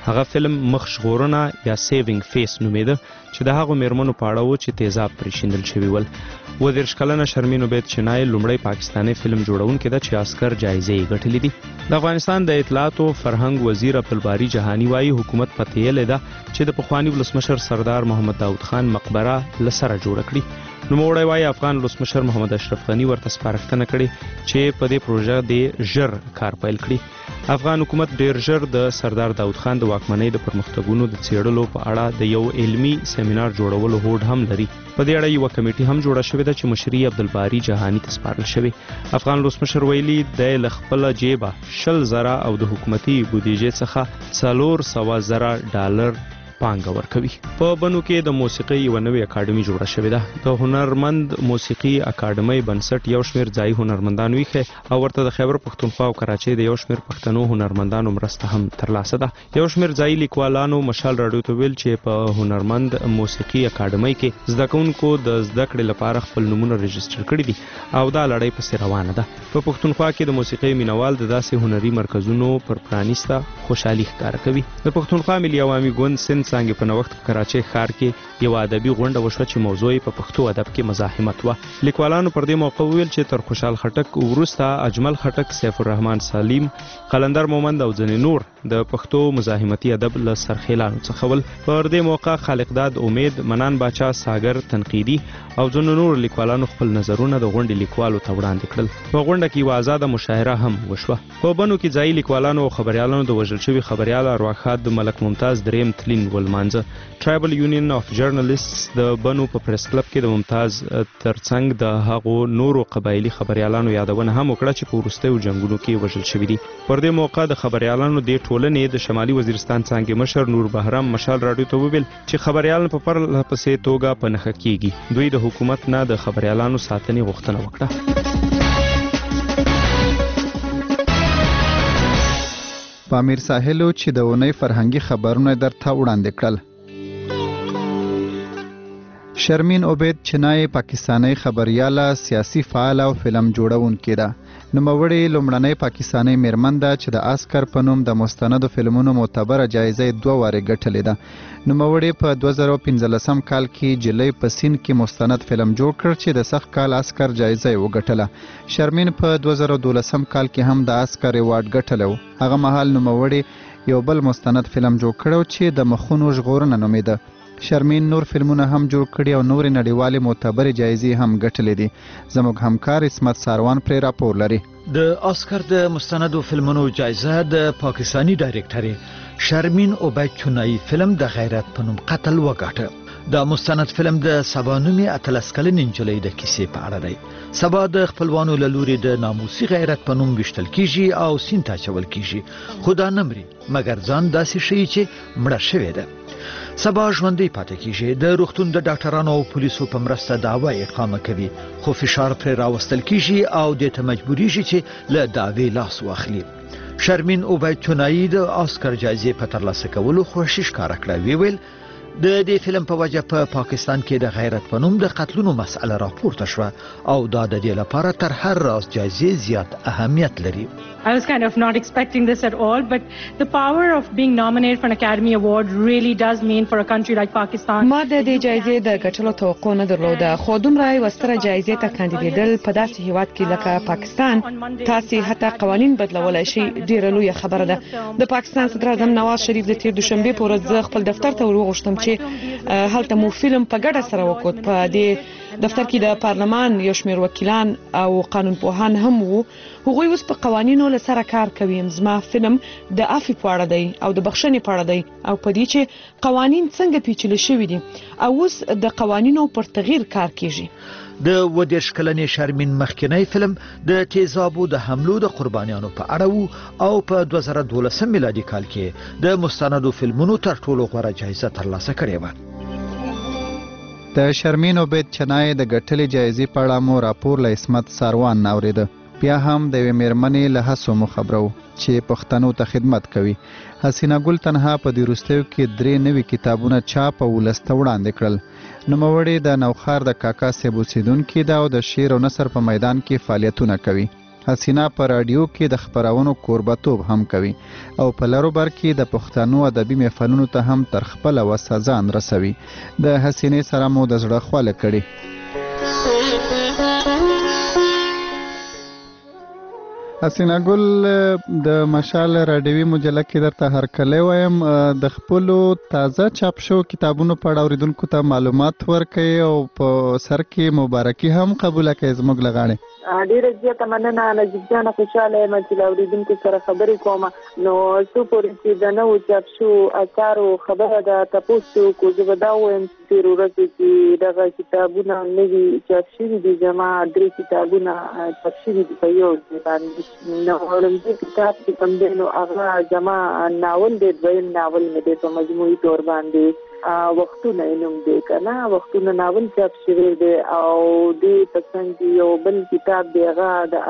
هغه فلم مخ ژغورنه یا سیوینګ فیس نومیده چې د هغو میرمنو په اړه و چې تیزاب پرې شیندل شوي ول. اووه دېرش کلنه شرمین عبید چنای لومړی پاکستاني فلم جوړونکې ده چې آسکر جایزې یې ګټلې دي. د افغانستان د اطلاعاتو فرهنګ وزیر عبدالباري جهاني وایي حکومت پتیلې ده چې د پخواني ولسمشر سردار محمد داود خان مقبره له سره جوړه کړي. نوموړی وایي افغان ولسمشر محمد اشرف غني ورته سپارښتنه کړې چې په دې پروژه د ژر کار پیل کړي. افغان حکومت ډیر ژر د سردار داود خان د واکمنۍ د پرمختګونو د څېړلو په اړه د یو علمي سیمینار جوړولو هوډ هم لري. په دې اړه یوه کمیټي هم جوړه شوې ده چې مشري عبدالباري جهاني ته سپارل شوې. افغان ولسمشر ویلي دی له خپله جیبه شل زره او د حکومتي بودیجې څخه څلور سوه زره ډالر پانګه ورکوي. په بنو کې د موسیقۍ یوه نوې اکاډمي جوړه شوې ده. د هنرمند موسیقي اکاډمۍ بنسټ یو شمېر ځایي هنرمندان ویښی او ورته د خیبر پښتونخوا او کراچۍ د یو شمېر پښتنو هنرمندانو مرسته هم ترلاسه ده. یو شمېر ځایي لیکوالانو مشال راډیو ته ویل چې په هنرمند موسیقي اکاډمۍ کې زده کوونکو د زده کړې لپاره خپل نومونه رجسټر کړي دي او دا لړۍ پسې روانه ده. په پښتونخوا کې د موسیقۍ مینوال د داسې هنري مرکزونو پر پرانیسته خوشحالي ښکاره کوي. د پښتونخوا ملي عوامي ګوند سند څانګې په نوښت په کراچۍ ښار کې یوه ادبي غونډه وشوه چې موضوع یې په پښتو ادب کې مزاحمت وه. لیکوالانو پر دې موقع وویل چې تر خوشحال خټک وروسته اجمل خټک، سیف الرحمن سالم، قلندر مومند او ځینې نور د پښتو مزاحمتي ادب له سرخیلانو څخه ول. پر دې موقع خالقداد امید، منان باچا، ساګر تنقیدي او ځینو نور لیکوالانو خپل نظرونه د غونډې لیکوالو ته وړاندې کړل. په غونډه کې یوه ازاده مشاعره هم وشوه. په بنو کې ځایي لیکوالانو او خبریالانو د وژل شوي خبریال ارواښاد ملک ممتاز دریم تلین ولمانځه. ټرایبل یونین اف جرنالیسټس د بنو په پریس کلب کې د ممتاز ترڅنګ د هغو نورو قبایلي خبریالانو یادونه هم وکړه چې په وروستیو جنګونو کې وژل شوي دي. پر دې موقع د خبریالانو دې ټولنې د شمالي وزیرستان څانګې مشر نور بهرام مشال راډیو ته وویل چې خبریالان په پرله پسې توګه په نښه کیږي. دوی د حکومت نه د خبریالانو ساتنې غوښتنه وکړه. پامیر ساحلو چې د اونۍ فرهنګي خبرونه درته وړاندې کړل. شرمین عبید چنای پاکستانی خبریاله، سیاسي فعال او فلم جوړونکې ده. نوموړې لومړنۍ پاکستانی میرمن ده چې د آسکر په نوم د مستندو فلمونو معتبره جایزه دوه وارې ګټلې ده. نوموړې په دوه زره پنځلسم کال کې جلۍ په سین کې مستند فلم جوړ کړ چې د سخت کال آسکر جایزه یې وګټله. شرمین په دوه زره دولسم کال کې هم د آسکر ایوارډ ګټلی و. هغه مهال نوموړې یو بل مستند فلم جوړ کړی چې د مخونو ژغورنه نومیده. شرمین نور فلمونه هم جوړ کړي او نورې نړیوالې معتبرې جایزې هم ګټلې دي. زموږ همکار اسمت ساروان پرې راپور لري. د آسکر د مستندو فلمونو جایزه د پاکستانی ډایرکټرې شرمین عبید چنایی فلم د غیرت په نوم قتل وګاټه. د مستند فلم د سبا نومي اتلس کلنې نجلۍ د کیسې په اړه دی. سبا د خپلوانو له لوري د ناموسي غیرت په نوم ویشتل کیږي او سین ته اچول کیږي، خو دا نه مري مګر ځان داسې ښیي چې مړه شوې ده. سبا ژوندۍ پاتې کیږي. د روغتون د ډاکټرانو او پولیسو په مرسته دعوا اقامه کوي، خو فشار پرې راوستل کیږي او دې ته مجبوریږي چې له دعوې لاس واخلي. شرمین عبید چنایی د آسکر جایزې په ترلاسه کولو خوښي ښکاره کړه. وی ویل د دې فلم په وجه په پاکستان کې د غیرت په نوم د قتلونو مسأله راپورته شوه او دا د دې لپاره تر هر راز جایزې زیات اهمیت لري. I was kind of not expecting this at all, but the power of being nominated for an Academy Award really does mean for a country like Pakistan. ما د دې جایزې د ګټلو توقع نه درلوده، خو دومره یوه ستره جایزې ته کاندیدېدل په داسې هیواد کې لکه پاکستان، تاسې حتی قوانین بدلولی شئ، ډېره لویه خبره ده. د پاکستان صدراعظم نواز شریف د تیر دوشنبې په ورځ زه خپل دفتر ته ور وغوښتم چې هلته مو فلم په ګډه سره وکړو. په دې دفتر کې د پارلمان یو شمېر وکیلان او قانون پوهان هم وو. هغوی اوس په قوانینو له سره کار کوي. زما فلم د عفوې په اړه دی او د بخښنې په اړه دی او په دې چې قوانین څنګه پیچلي شوي دي او اوس د قوانینو پر تغییر کار کیږي. د اووه دېرش کلنې شرمین مخکینی فلم د تیزابو د حملو د قربانیانو په اړه و او په دوه زره دولسم میلادي کال کې د مستندو فلمونو تر ټولو غوره جایزه ترلاسه کړې وه. د شرمین عبید چنای د ګټلې جایزې په اړه مو راپور له اسمت ساروان اورېده. بیا هم د یوې میرمنې له هڅو مو خبرو چې پښتنو ته خدمت کوي. حسینه ګل تنها په دې وروستیو کې درې نوي کتابونه چاپ او ولس ته وړاندې کړل. نوموړې د نوخار د کاکا صاحب اوسیدونکې ده او د شعر او نثر په میدان کې فعالیتونه کوي. حسینا په رادیو کې د خبرونو کوربتوب هم کوي او په لارو بر کې د پښتنو ادبي محفلونو ته هم تر خپل وسه ځان رسوي. د حسینې سره مو د زړه خواله کړي. حسینا ګل د مشال رادیوي مجله کې درته هرکلی وایم، د خپلو تازه چاپ شو کتابونو په اړه اورېدونکو ته معلومات ورکوي او په سر کې مبارکي هم قبوله کوي زموږ له غاړې. ډېره زیاته مننه نجیب جانه، خوشحاله یم چې له اورېدونکو سره خبرې کوم. نو څو پورې چې د نوو چاپ شو اثارو خبره ده تپوس وکړو، زه به دا ووایم چې تېرو ورځو کې دغه کتابونه نوي چاپ شوي دي. زما درې کتابونه چاپ شوي دي په یو ځای باندې. نو لومړی کتاب چې کوم دی نو هغه زما ناول دی، دویم ناول مې دی په مجموعي طور باندې وختونه یې نوم دی که نه، وختونه ناول چاپ شوی دی. او دې په څنګ یو بل کتاب دی هغه د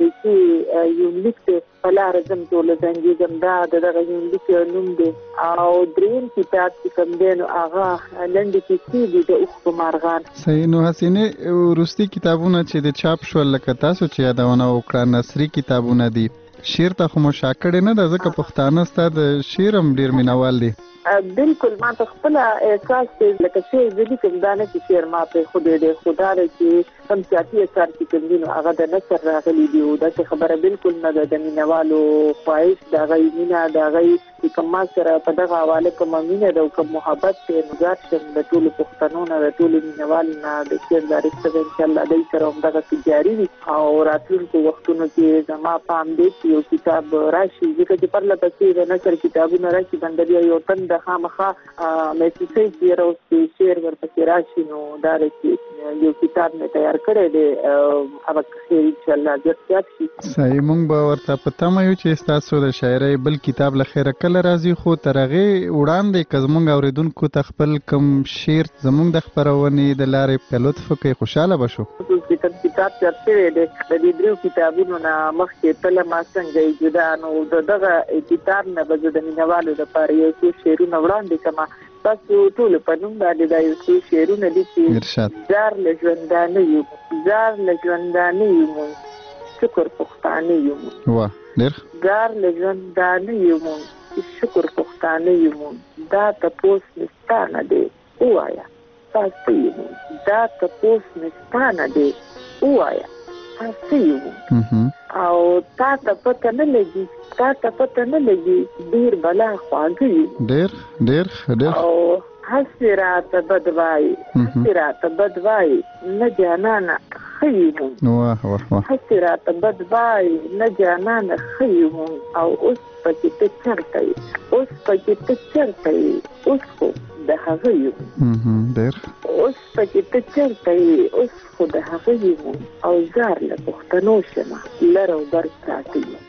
امریکې یونلیک دی، په لاره ځم ټوله زنګېږم، دا د دغه یونلیک نوم دی. او درېیم کتاب چې کوم دی نو هغه لنډې کیسې دي د اوښ په مارغان. صحیح. نو حسینې وروستي کتابونه چې د چاپ شول لکه تاسو چې یادونه وکړه نثري کتابونه دي، شعر ته خو مو شا کړې نه ده ځکه پښتانه ستا د شعر هم ډېر مینوال دي. بالکل ما ته خپله احساس دی لکه شعر زه لیکم، دا نه چې شعر ما پرېښودی دی، خو دا دی چې کوم سیاسي اثار چې کوم دي نو هغه د نثر راغلي دي. او داسې خبره بالکل نه ده، د مینوالو خواهش د هغوی مینه د هغوی چې کوم ما سره په دغه حواله کومه مینه ده او کوم محبت دی نو ګار شم د ټولو پښتنو نه، د ټولو مینوالو نه د شعر دا رشته به انشاءالله دوی سره همدغسې جاري وي. او راتلونکو وختونو کې زما پام دی چې یو کتاب راشي، ځکه چې پرله پسې د نثر کتابونه راشي بنده بیا یو تن د خامخا محسوسوي چې یاره اوس چې شعر ورپسې راشي نو دا دی چې یو کتاب مې تیار کړی دی، هغه خیر انشاءالله زیات زیات شي. صحیح. موږ به ورته په تمه یو چې ستاسو د شاعرۍ بل کتاب له خیره کله راځي، خو تر هغې وړاندې که زموږ اورېدونکو ته خپل کوم شعر زموږ د خپرونې د لارې په لطف وکړئ خوشحاله به شو. چې کوم کتاب چاپ شوی دی د دې دریو کتابونو نه مخکې تله ما څنګه جدا نو د دغه کتاب نه به زه د مینوالو دپاره یو څو شعرونه وړاندې کړم. تاسو ټولو په نوم باندې دا یو څو شعرونه لیکي. زار له ژوندانه یو زار له ژوندانه یو مونږ شکر پښتانه یو مونږ. واه ډېر. زار له ژوندانه یو مونږ شکر پښتانه یو مونږ. دا تپوس مې ستا نه دی ووایه تاسو یو مونږ. دا تپوس مې ستا نه دی ووایه تاسو یو مونږ. او تا ته پته نه لګي تا ته پته نه لګي ډېر بلا خواږه یو. ډېر ډېر ډېر. او هسې راته بد وایي هسې راته بد وایي نه جانانه ښه یو مونږ. واه واه واه. هسې راته بد وایي نه جانانه ښه یو مونږ. او اوس پکې ته چېرته یې اوس پکې ته چېرته یې اوس خو د هغه یو. ډېر. اوس پکې ته چېرته یې اوس خو د هغه یو. او زار له پښتنو شمه لر او بر پراته یو.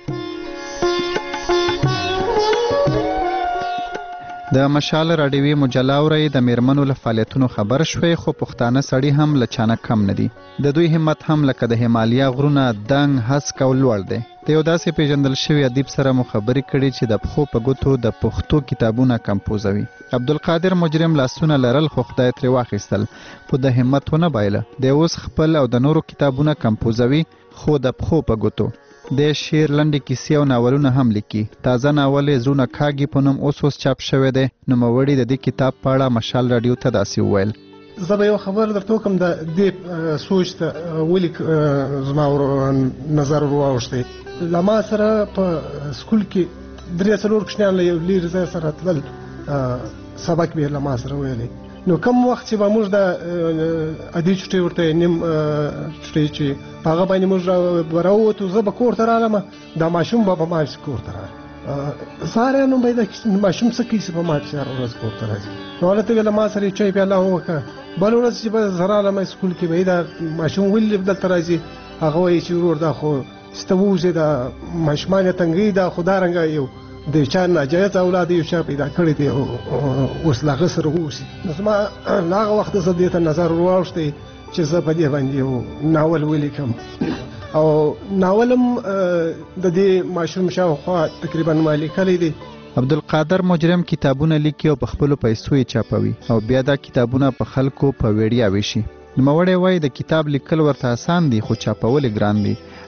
د مشال رادیوي مجله اورئ د میرمنو له فعالیتونو خبر شوي، خو پښتانه سړي هم له چانه کم نه دي. د دوی همت هم لکه د همالیا غرونه دنګ هسک او لوړ دی. د یو داسې پیژندل شوي ادیب سره مو خبرې کړي چې د پښو په ګوتو د پښتو کتابونه کمپوزوي. عبدالقادر مجرم لاسونه لرل خو خدای ترې واخیستل، خو د همت ونه بایله. د اوس خپل او د نورو کتابونه کمپوزوي خو د پښو په ګوتو. د شعر لنډې کیسې او ناولونه هم لیکي. تازه ناول یې زړونه کاږي په نوم اوس اوس چاپ شوی دی. نوموړي د دې کتاب په اړه مشال راډیو ته داسې وویل. زه به یو خبر درته وکړم د دې سوچ ته ولې زما نظر واوښتی. له ما سره په سکول کې درې څلور کوچنیان له یو لرې ځای سره تلل، سبق به یې له ما سره ویلی. نو کوم وخت چې به موږ د ادي چټۍ ورته نیم چټۍ چې په هغه باندې موږ راووتو، زه به کور ته رالم، دا ماشوم به په ما پسې کور ته راغی. سهاریانو به یې دا ماشوم څه کوي چې په ما پسې هره ورځ کور ته راځي. نو هلته به له ما سره یې چای پیاله وکړه. بله ورځ چې به زه رالم سکول کې به یې دا ماشوم ولې دلته راځي، هغه وایي چې ورور دا خو سته ووځې دا ماشومان یې تنګوي، دا خو دارنګه یو د چا ناجایز اولاد یو چا پیدا کړی دی او اوس له هغه سره اوسي. نو زما له هغه وخته زه دې ته نظر واوښتی چې زه په دې باندې یو ناول ولیکم. او ناول هم د دې ماشوم شاوخوا تقریبا ما لیکلی دی. عبدالقادر مجرم کتابونه لیکي او په خپلو پیسو یې چاپوي او بیا دا کتابونه په خلکو په ویډیا ویشي. نوموړی وایي د کتاب لیکل ورته اسان دي خو چاپول یې ګران دي.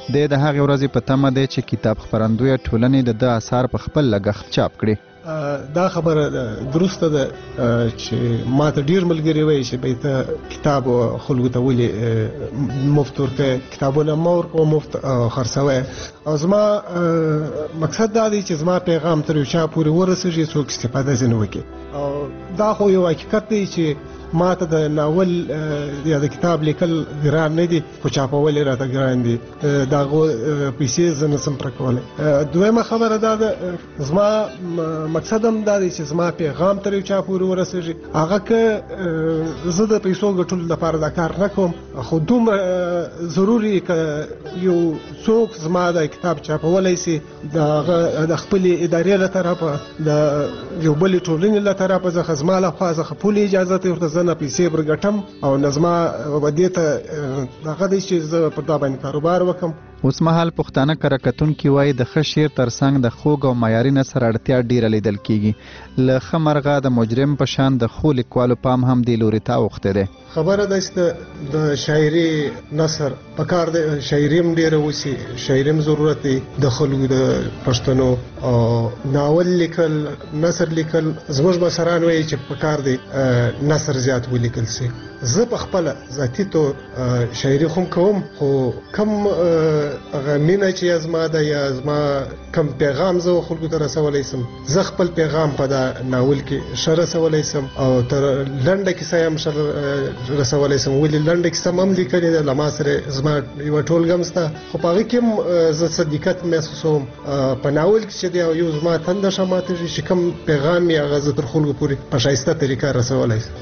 د د هغې ورځې په تمه دی چې کتاب خپرندویه ټولنې د ده اثار په خپل لګښت چاپ کړي. دا خبره درسته ده چې ما ته ډیر ملګري وایي چې به ته کتاب خلکو ته ولې مفت ورکوې، کتابونه مه ورکوه مفت خرڅوی. او زما مقصد دا دی چې زما پیغام تر یو چا پورې ورسېږي څوک استفاده ځینې وکړي. او دا خو یو حقیقت دی چې ما ته د ناول یا د کتاب لیکل ګران نه دي، خو چاپول یې راته ګران دي. د هغو پیسې زه نسم پوره کولی. دویمه خبره دا ده، زما مقصد هم دا دی چې زما پیغام تر یو چا پورې ورسېږي. هغه که زه د پیسو ګټلو لپاره دا کار نه کوم، خو دومره ضروري که یو څوک زما د کتاب چاپولی سي د هغه د خپلې ادارې له طرفه، د یو بلې ټولنې له طرفه، څخه زما لخوا څخه پولې اجازه ته ورته زه نه پیسې ورګټم او نه زما دې ته هغه دی چې زه پر دا باندې کاروبار وکړم. اوس مهال پښتانه کره کتونکي وایي د ښه شعر ترڅنګ د خوږ او معیاري نثر اړتیا ډیره لیدل کیږي. له ښه مرغه د مجرم په شان د ښو لیکوالو پام هم دې لوري ته اوښتی دی. خبره ده چې د شاعري نثر پکار دی، شاعري هم ډیره وسي، شاعري هم ضرورت دی د خلکو د پښتنو. او ناول لیکل، نثر لیکل، زموږ مشران وایي چې پکار دی نثر زیات ولیکل سي. زه په خپله ذاتي طور شاعري خو کوم، خو کم هغه مینه چې زما ده یا زما کم پیغام زه خلکو ته رسولی سم، زه خپل پیغام په دا ناول کې ښه رسولی سم. او تر لنډه کیسه هم ښه رسولی سم. ولې لنډه کیسه هم لیکلې ده، له ما سره زما یوه ټولګه هم شته، خو په هغې کې هم زه څه دقت محسوسوم. په ناول کې چې دی یو زما تنده ښه ماتېږي چې کوم پیغام یې هغه زه تر خلکو پورې په ښایسته طریقه رسولی سم.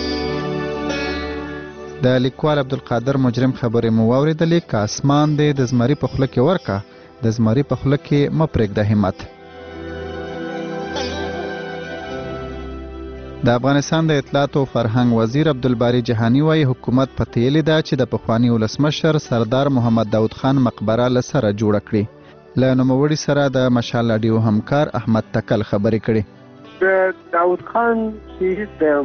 د لیکوال عبدالقادر مجرم خبرې مو واورېدلې. که اسمان دی د زمري په خوله کې ورکه، د زمري په خوله کې مه پرېږده همت. د افغانستان د اطلاعاتو او فرهنګ وزیر عبدالباري جهاني وایي حکومت په تیلې ده چې د پخواني ولسمشر سردار محمد داود خان مقبره له سره جوړه کړي. له نوموړي سره د مشال راډیو همکار احمد تکل خبرې کړي. د داود خان چې د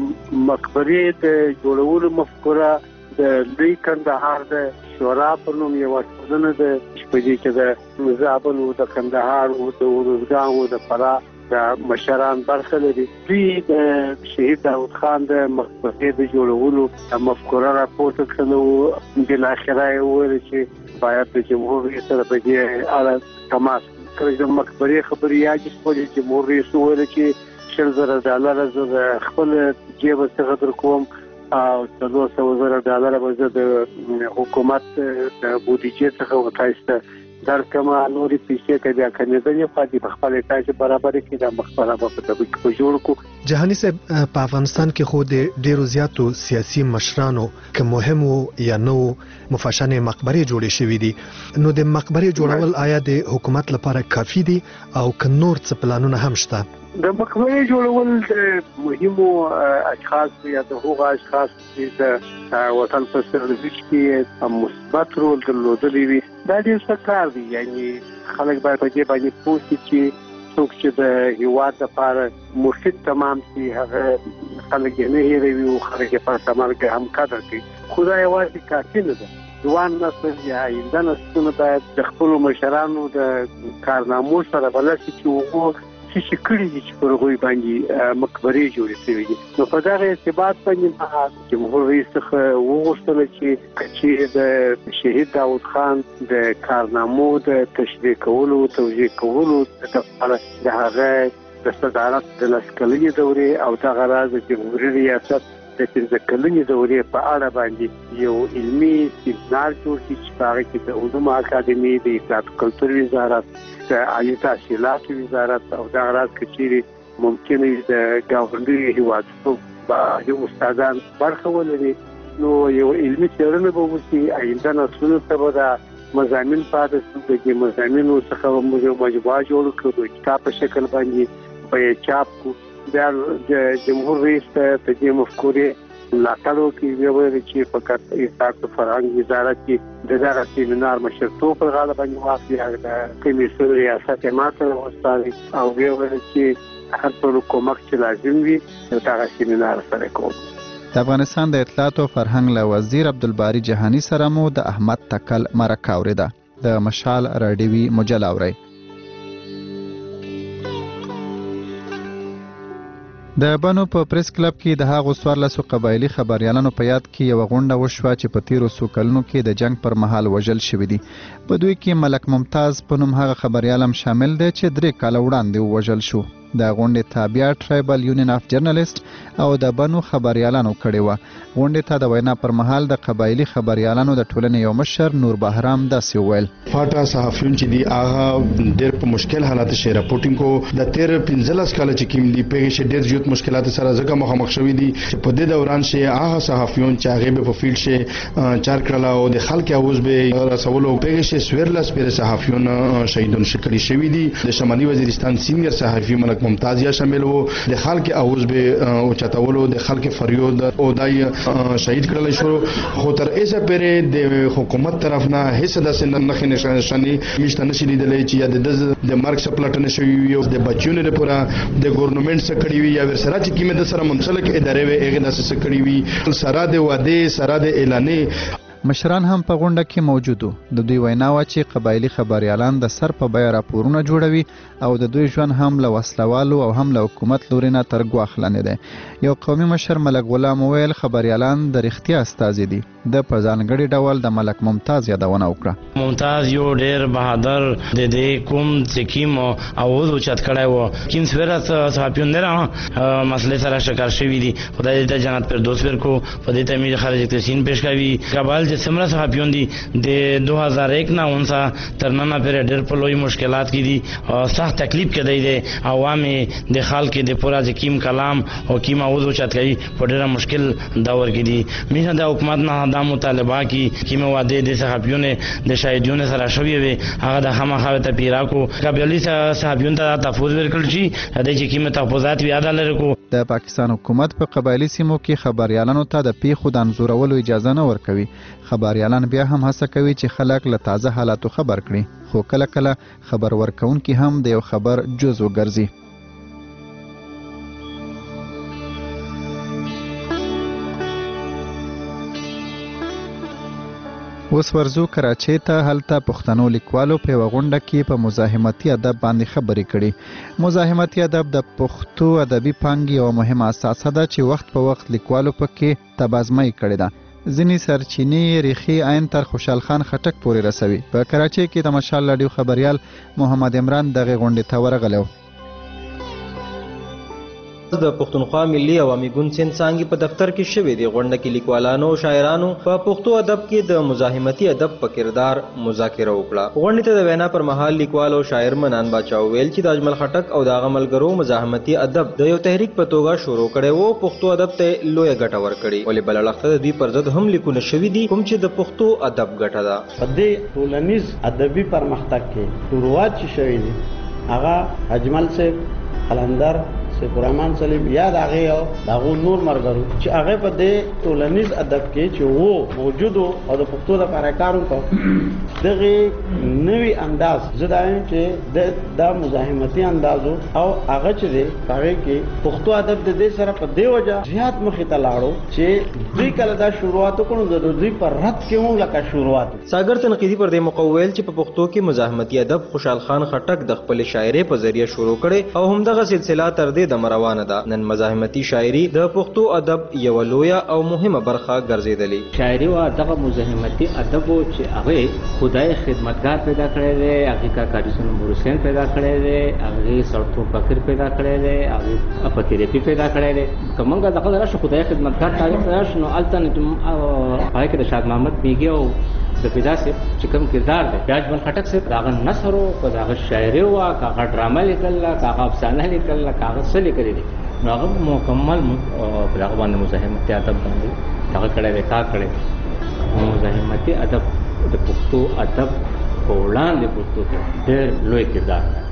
مقبرې د جوړولو مفکوره د لوی کندهار د شورا په نوم یوه ټولنه ده چې په دې کې د زابل او د کندهار او د ارزګان او د فراه د مشران برخه لري. دوی د شهید داود خان د مقبرې د جوړولو مفکوره راپورته کړله او بالاخره یې وویل چې باید د جمهور رئیس سره په دې اړه تماس کړی. د مقبرې خبرې یادې شولې، جمهور رئیس وویل چې شل زره ډالره زه خپل جیب څخه درکوم او څلور سوه زره ډالره به زه د حکومت د بودیجې څخه ورته درکړم. نورې پیسې که بیا کمېدلې خو دې په خپل احتیاج برابر کړي، دا مقبره به په دغه کې په جوړ کړو. جهاني صاحب، په افغانستان کې خو د ډیرو زیاتو سیاسي مشرانو که مهم یا نو مفشن مقبرې جوړې شوې دي، نو د مقبرې جوړول آیا د حکومت لپاره کافي دي او که نور څه پلانونه هم شته؟ د مقبرې جوړول د مهمو اشخاص یا د هغو اشخاص چې د وطن په سرنوشت کې مثبت رول درلودلی وي، دا ډېر ښه کار دی. یعنی خلک باید په دې باندې پوه شي چې څوک چې د هېواد لپاره مفید تمام شي هغه خلک یې نه هېروي او خلک یې په عمل کې هم قدر کوي. خو دا یوازې کافي نه ده. ځوان نسل یا آینده نسلونه باید د خپلو مشرانو د کارنامو سره بلد شي چې هغو څه چې کړي دي چې پر هغوی باندې مقبرې جوړې شوې دي. نو په دغه ارتباط باندې ما جمهور رئیس څخه وغوښتله چې که چیرې د شهید داود خان د کارنامو د تشریح کولو توضیح کولو دپاره د هغه د صدارت د لس کلنې دورې او دغه راز د جمهوري ریاست د پنځه کلنې دورې په اړه باندې یو علمي سیمینار جوړ شي چې په هغه کې د علومو اکاډمي، د اطلاعات او کلتور وزارت، د عالی تحصیلاتو وزارت او دغه راز که چیرې ممکن وي د ګاونډیو هېوادونو یو استادان برخه ولري، نو یو علمي څېړنه به وشي. آینده نسلونو ته به دا مضامین پاتې شي. د دې مضامینو څخه به موږ یو مجموعه جوړه کړو، د کتاب په شکل باندې به یې چاپ کړو. بیا د جمهور رئیس ته د دې مفکورې ملاتړ وکړي. ویې ویل چې فقط اطلاعات او فرهنګ وزارت کې د دغه سیمینار مشرتوب پر غاړه باندې واخلي، د کمیسیون ریاست یې ما ته وسپاري او ویې ویل چې هر ډول کومک چې لازم وي دغه سیمینار سره کوم. د افغانستان د اطلاعاتو او فرهنګ له وزیر عبدالباري جهاني سره مو د احمد تکل مرکه اورېده. د مشال راډیوي مجله اورئ. د بنو په پریس کلب کې د هغو څوارلسو قبایلي خبریالانو په یاد کې یوه غونډه وشوه چې په تیرو څو کلونو کې د جنگ پر مهال وژل شوي دي. په دوی کې ملک ممتاز په نوم هغه خبریال هم شامل دی چې درې کاله وړاندې ووژل شو. د غونډې تابع ټرایبل یونین اف جرنالیست او د بنو خبریالانو کړې وه. غونډې ته د وینا پر مهال د قبایلي خبریالانو د ټولنې یو مشر نور بهرام داسې وویل: فاټا صحافیون چې دي هغه ډېر په مشکل حالات شي راپورټینګ کو د تیر پنځلس کاله چې کوم دي پیښې شي ډېر زیات مشکلات سره ځکه مخامخ شوي دي چې په دې دوران شي هغه صحافیون چې هغه به په فیلډ شي چار کړل او د خلک اوز به رسولو پیښې شي سویرلس پیر صحافیون شهیدون شکړي شوي دي. د شمالي وزیرستان سینیئر صحافي ملک ممتاز یا شامل وو. د خلک اوز به او چتاولو د خلک فریاد او دای شهید کړل شو. خو تر اوسه پرې د حکومت طرف نه هیڅ داسې نښې نشانې مشته نشي لیدلې چې د د مرګ سپلټنه شوی وي د بچیونو لپاره د ګورنمنت سره کړی وي یا ورسره چې کیمه د سره منسلک ادارې وي هغه داسې کړی وي سره د واده سره د اعلانې. مشران هم په غونډه کې موجود وو. د دوی وینا وه چې قبایلي خبریالان د سر په بیه راپورونه جوړوي او د دوی ژوند هم له وسلوالو او هم له حکومت لوري نه تر ګواښ لاندې دی. یو قومي مشر ملک غلام وویل خبریالان د رښتیا استازي دي. د په ځانګړي ډول د ملک ممتاز یادونه وکړه. ممتاز یو ډېر بهادر د دې کوم چې کیم اوز اوچت کړی و کیم سویره صحافیون نه مسلې سره شکار شوي دي. خدای دې ته جنت فردوس ورکړو. په دې ته مې خارج تحسین پیش کوي. کابل سمره صحافیون دي د دو هزار یک نه اونسا تر نن پورې ډېر په لوی مشکلات کې دي او سخت تکلیف کې دی دی عوام د خلک د پورا ځکیم کلام او کیم اوز اوچت کوي په ډېر مشکل دور کې دي. مینه د حکومت نه دا مطالبه کې کیم واده د صحافیون د شاهدیون سره شوی وي هغه د خامخا ته پیرا کو قبایلی صحافیون ته تحفظ ورکړل شي د چې کیم تحفظات وی ادا لري کو. د پاکستان حکومت په قبایلی سیمو کې خبریالانو ته د پیښو د انځورولو اجازه نه ورکوي. خبریالان بیا هم هڅه کوي چې خلک له تازه حالاتو خبر کړي خو کله کله خبر ورکونکي هم د یو خبر جزو ګرځي. اوس ورزو کراچۍ ته. هلته پښتنو لیکوالو په یوه غونډه کې په مزاحمتي ادب باندې خبرې کړي. مزاحمتي ادب د پښتو ادبي پانګې یوه مهمه اساسه ده چې وخت په وخت لیکوالو پکې تبازمۍ کړې ده. ځینې سرچینې ریښې عین تر خوشحال خان خټک پورې رسوي. په کراچۍ کې د مشال راډیو خبریال محمد عمران دغې غونډې ته ورغلی و. د پښتونخوا ملي عوامي ګوند سند څانګې په دفتر کې شوې دي. غونډه کې لیکوالانو او شاعرانو په پښتو ادب کې د مزاحمتي ادب په کردار مذاکره وکړه. غونډې ته د وینا پر مهال لیکوال او شاعر منان باچا وویل چې د اجمل خټک او د هغه ملګرو مزاحمتي ادب د یو تحریک په توګه شروع کړی و. پښتو ادب ته لویه ګټه ورکړې ولې بل اړخ ته د دوی پر ضد هم لیکونه شوي دي کوم چې د پښتو ادب ګټه ده. په دې ټولنیز ادبي پرمختګ کې شروعات چې شوي دي هغه اجمل صاحب قلندر سپرمان سلیم یا د هغې او د هغو نور ملګرو چې هغې په دې ټولنیز ادب کې چې وو موجود او د پښتو دپاره یې کار وکړو دغې نوي انداز زه دا یم چې دا مزاحمتي انداز و او هغه چې دی په هغې کې پښتو ادب د دې سره په دې وجه زیات مخې ته لاړو چې دوی کله دا شروعات وکړو د دوی په رد کې هم لکه شروعات. ساګر تنقیدي پر دې موقع وویل چې په پښتو کې مزاحمتي ادب خوشحال خان خټک د خپلې شاعرۍ په ذریعه شروع کړی او همدغه سلسله تر دې د مروانه ده. نن مزاحمتي شاعري د پښتو ادب یو لویه او مهمه برخه ګرځېدلې. شاعري او دغه مزاحمتي ادب چې هغه خدای خدمتګار پیدا کړی دی هغه کاکاریسون مورسین پیدا کړی دی هغه سړتو فقیر پیدا کړی دی هغه اپتریپی پیدا کړی دی. کومه دغه راشه خدای خدمتګار تاریخ راشه نو التن پای کې د شاد محمد میږي او د پیدا سي چې کوم کردار دی بیاج بل خټک سي داغه نثر او داغه شاعري او هغه ډرامه لیکل هغه افسانه لیکل هغه څه لیکل دي نو هغه مکمل په هغه باندې مزاحمتي ادب باندې هغه کړه وکړه کړه مزاحمتي ادب د پښتو ادب په وړاندې پښتو کې ډېر لوی کردار دی.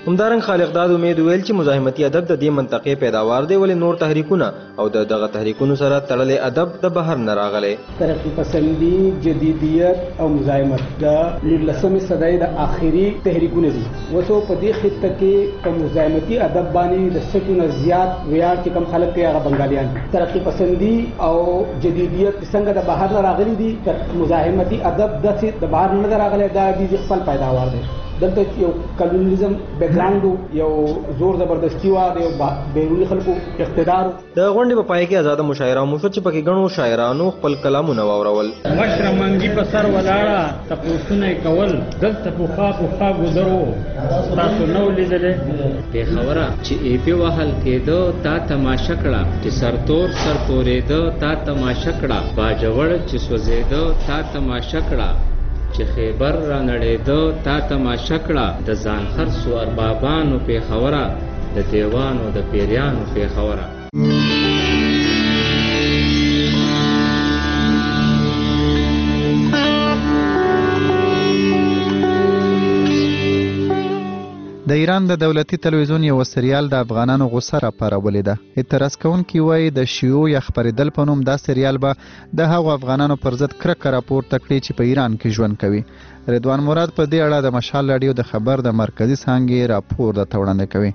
همدارنګه خالق داد امید ویل چې مزاحمتي ادب د دې منطقې پیداوار دی ولې نور تحریکونه او د دغه تحریکونو سره تړلې ادب د بهر نه راغلی. ترقی پسندي، جدیدیت او مزاحمت د نولسمې صدۍ د آخري تحریکونه دي. وسو په دې خطه کې په مزاحمتي ادب باندې د سکونه زیات ویاړ چې کم خلک کې هغه بنگالیان دي. ترقی پسندي او جدیدیت څنګه د بهر نه راغلي دي، مزاحمتي ادب د بهر نه راغلی دا د خپل پیداوار دی. دلته یو کلونیزم بیکګراوند یو زور زبردستی و د بیرونی خلکو اقتدار. د غونډې په پای کې آزاده مشاعره مو شو چې پکې ګڼو شاعرانو خپل کلامونه واورول. مشره منګي په سر ولاړه تپوسونه کول دلته په خوا په خوا ګذرو تاسو نو لیدلې په خبره چې ای پی وهل کېدو تا تماشا کړه چې سرتور سرتورېدو تا تماشا کړه باجوړ چې سوځېدو تا تماشا کړه چې خیبر را نړېدو تا تماشا کړه د ځان خرڅو اربابانو په خبره د دیوانو د پیریانو په خبره. د ایران د دولتي تلویزیون یو سریال د افغانانو غوسه راپارولې ده. اعتراض کوونکي وایي د شیوع یا خپرېدل په نوم دا سریال به د هغو افغانانو پر ضد کرکه راپورته کړي چې په ایران کې ژوند کوي. رضوان مراد په دې اړه د مشال راډیو د خبر د مرکزي څانګې راپور درته وړاندې کوي.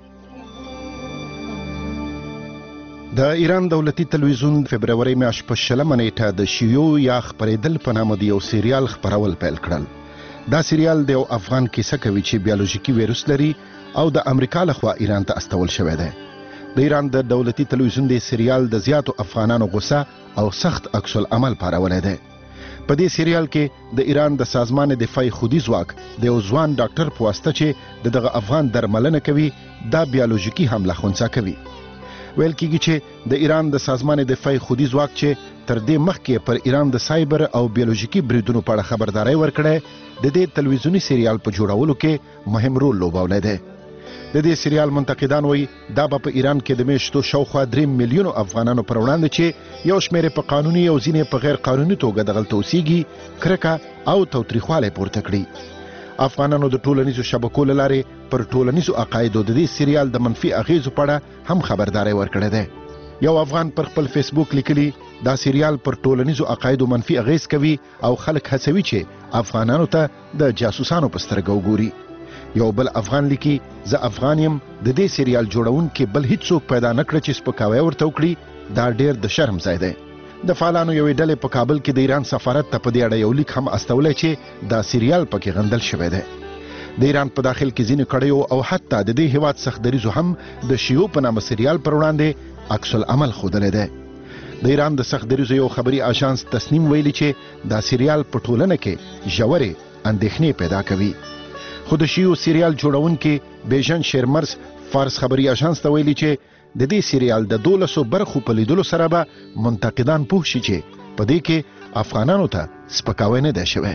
د ایران دولتي تلویزیون فبروري میاشت په شلمه نیټه د شیوع یا خپرېدل په نامه د یو سریال خپرول پیل کړل. دا سریال د یو افغان کیسه کوي چې بیولوژیکي ویروس لري او د امریکا لخوا ایران ته استول شوی دی. د ایران د دولتي تلویزیون د سریال د زیاتو افغانانو غوسه او سخت عکس العمل پارولی دی. په دې سریال کې د ایران د سازمان دفاعي خودي ځواک د یو ځوان ډاکټر په واسطه چې د دغه افغان درملنه کوي دا بیولوژیکي حمله خنثی کوي. ویل کېږي چې د ایران د سازمان دفاعي خودي ځواک چې تر دې مخکې پر ایران د سایبر او بیولوژیکي بریدونو په اړه خبرداري ورکړې د دې تلویزیونی سریال په جوړولو کې مهم رول لوبولی دی. د دې سریال منتقدان وایي دا به په ایران کې د میاشتو شاوخوا درې میلیونو افغانانو پر وړاندې چې یو شمېر په قانوني او ځینې په غیر قانوني توګه دغلته اوسیږي کرکه او تاوتریخوالی پورته کړي. افغانانو د ټولنیزو شبکو له لارې پر ټولنیزو عقایدو د دې سریال د منفي اغیزو په اړه هم خبرداری ورکړی دی. یو افغان پر خپل فیسبوک لیکلی دا سریال پر ټولنیزو عقایدو منفي اغیز کوي او خلک هڅوي چې افغانانو ته د جاسوسانو په سترګه وګوري. یو بل افغان لیکي زه افغان یم د دې سریال جوړونکي بل هیڅوک پیدا نه کړ چې سپکاوی ورته وکړي دا ډیر د شرم ځای دی. د فعالانو یوې ډلې په کابل کې د ایران سفارت ته په دې اړه یو لیک هم استولی چې دا سریال پکې غندل شوی دی. د ایران په داخل کې ځینې کړیو او حتی د دې هیواد سختدریزو هم د شیوع په نامه سریال پر وړاندې عکس العمل ښودلی دی. د ایران د سختدریزو یو خبري آژانس تصنیم ویلي چې دا سریال په ټولنه کې ژورې اندېښنې پیدا کوي. خو د شیوع سریال جوړونکي بیژن شیرمرز فارس خبري آژانس ته ویلي چې د دې سریال د دولسو برخو په لیدلو سره به منتقدان پوه شي چې په دې کې افغانانو ته سپکاوی نه دی شوی.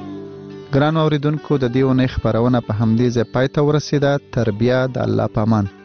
ګرانو اوریدونکو د دې اونۍ خپرونه په همدې ځای پای ته ورسېده. تر بیا د الله په امان.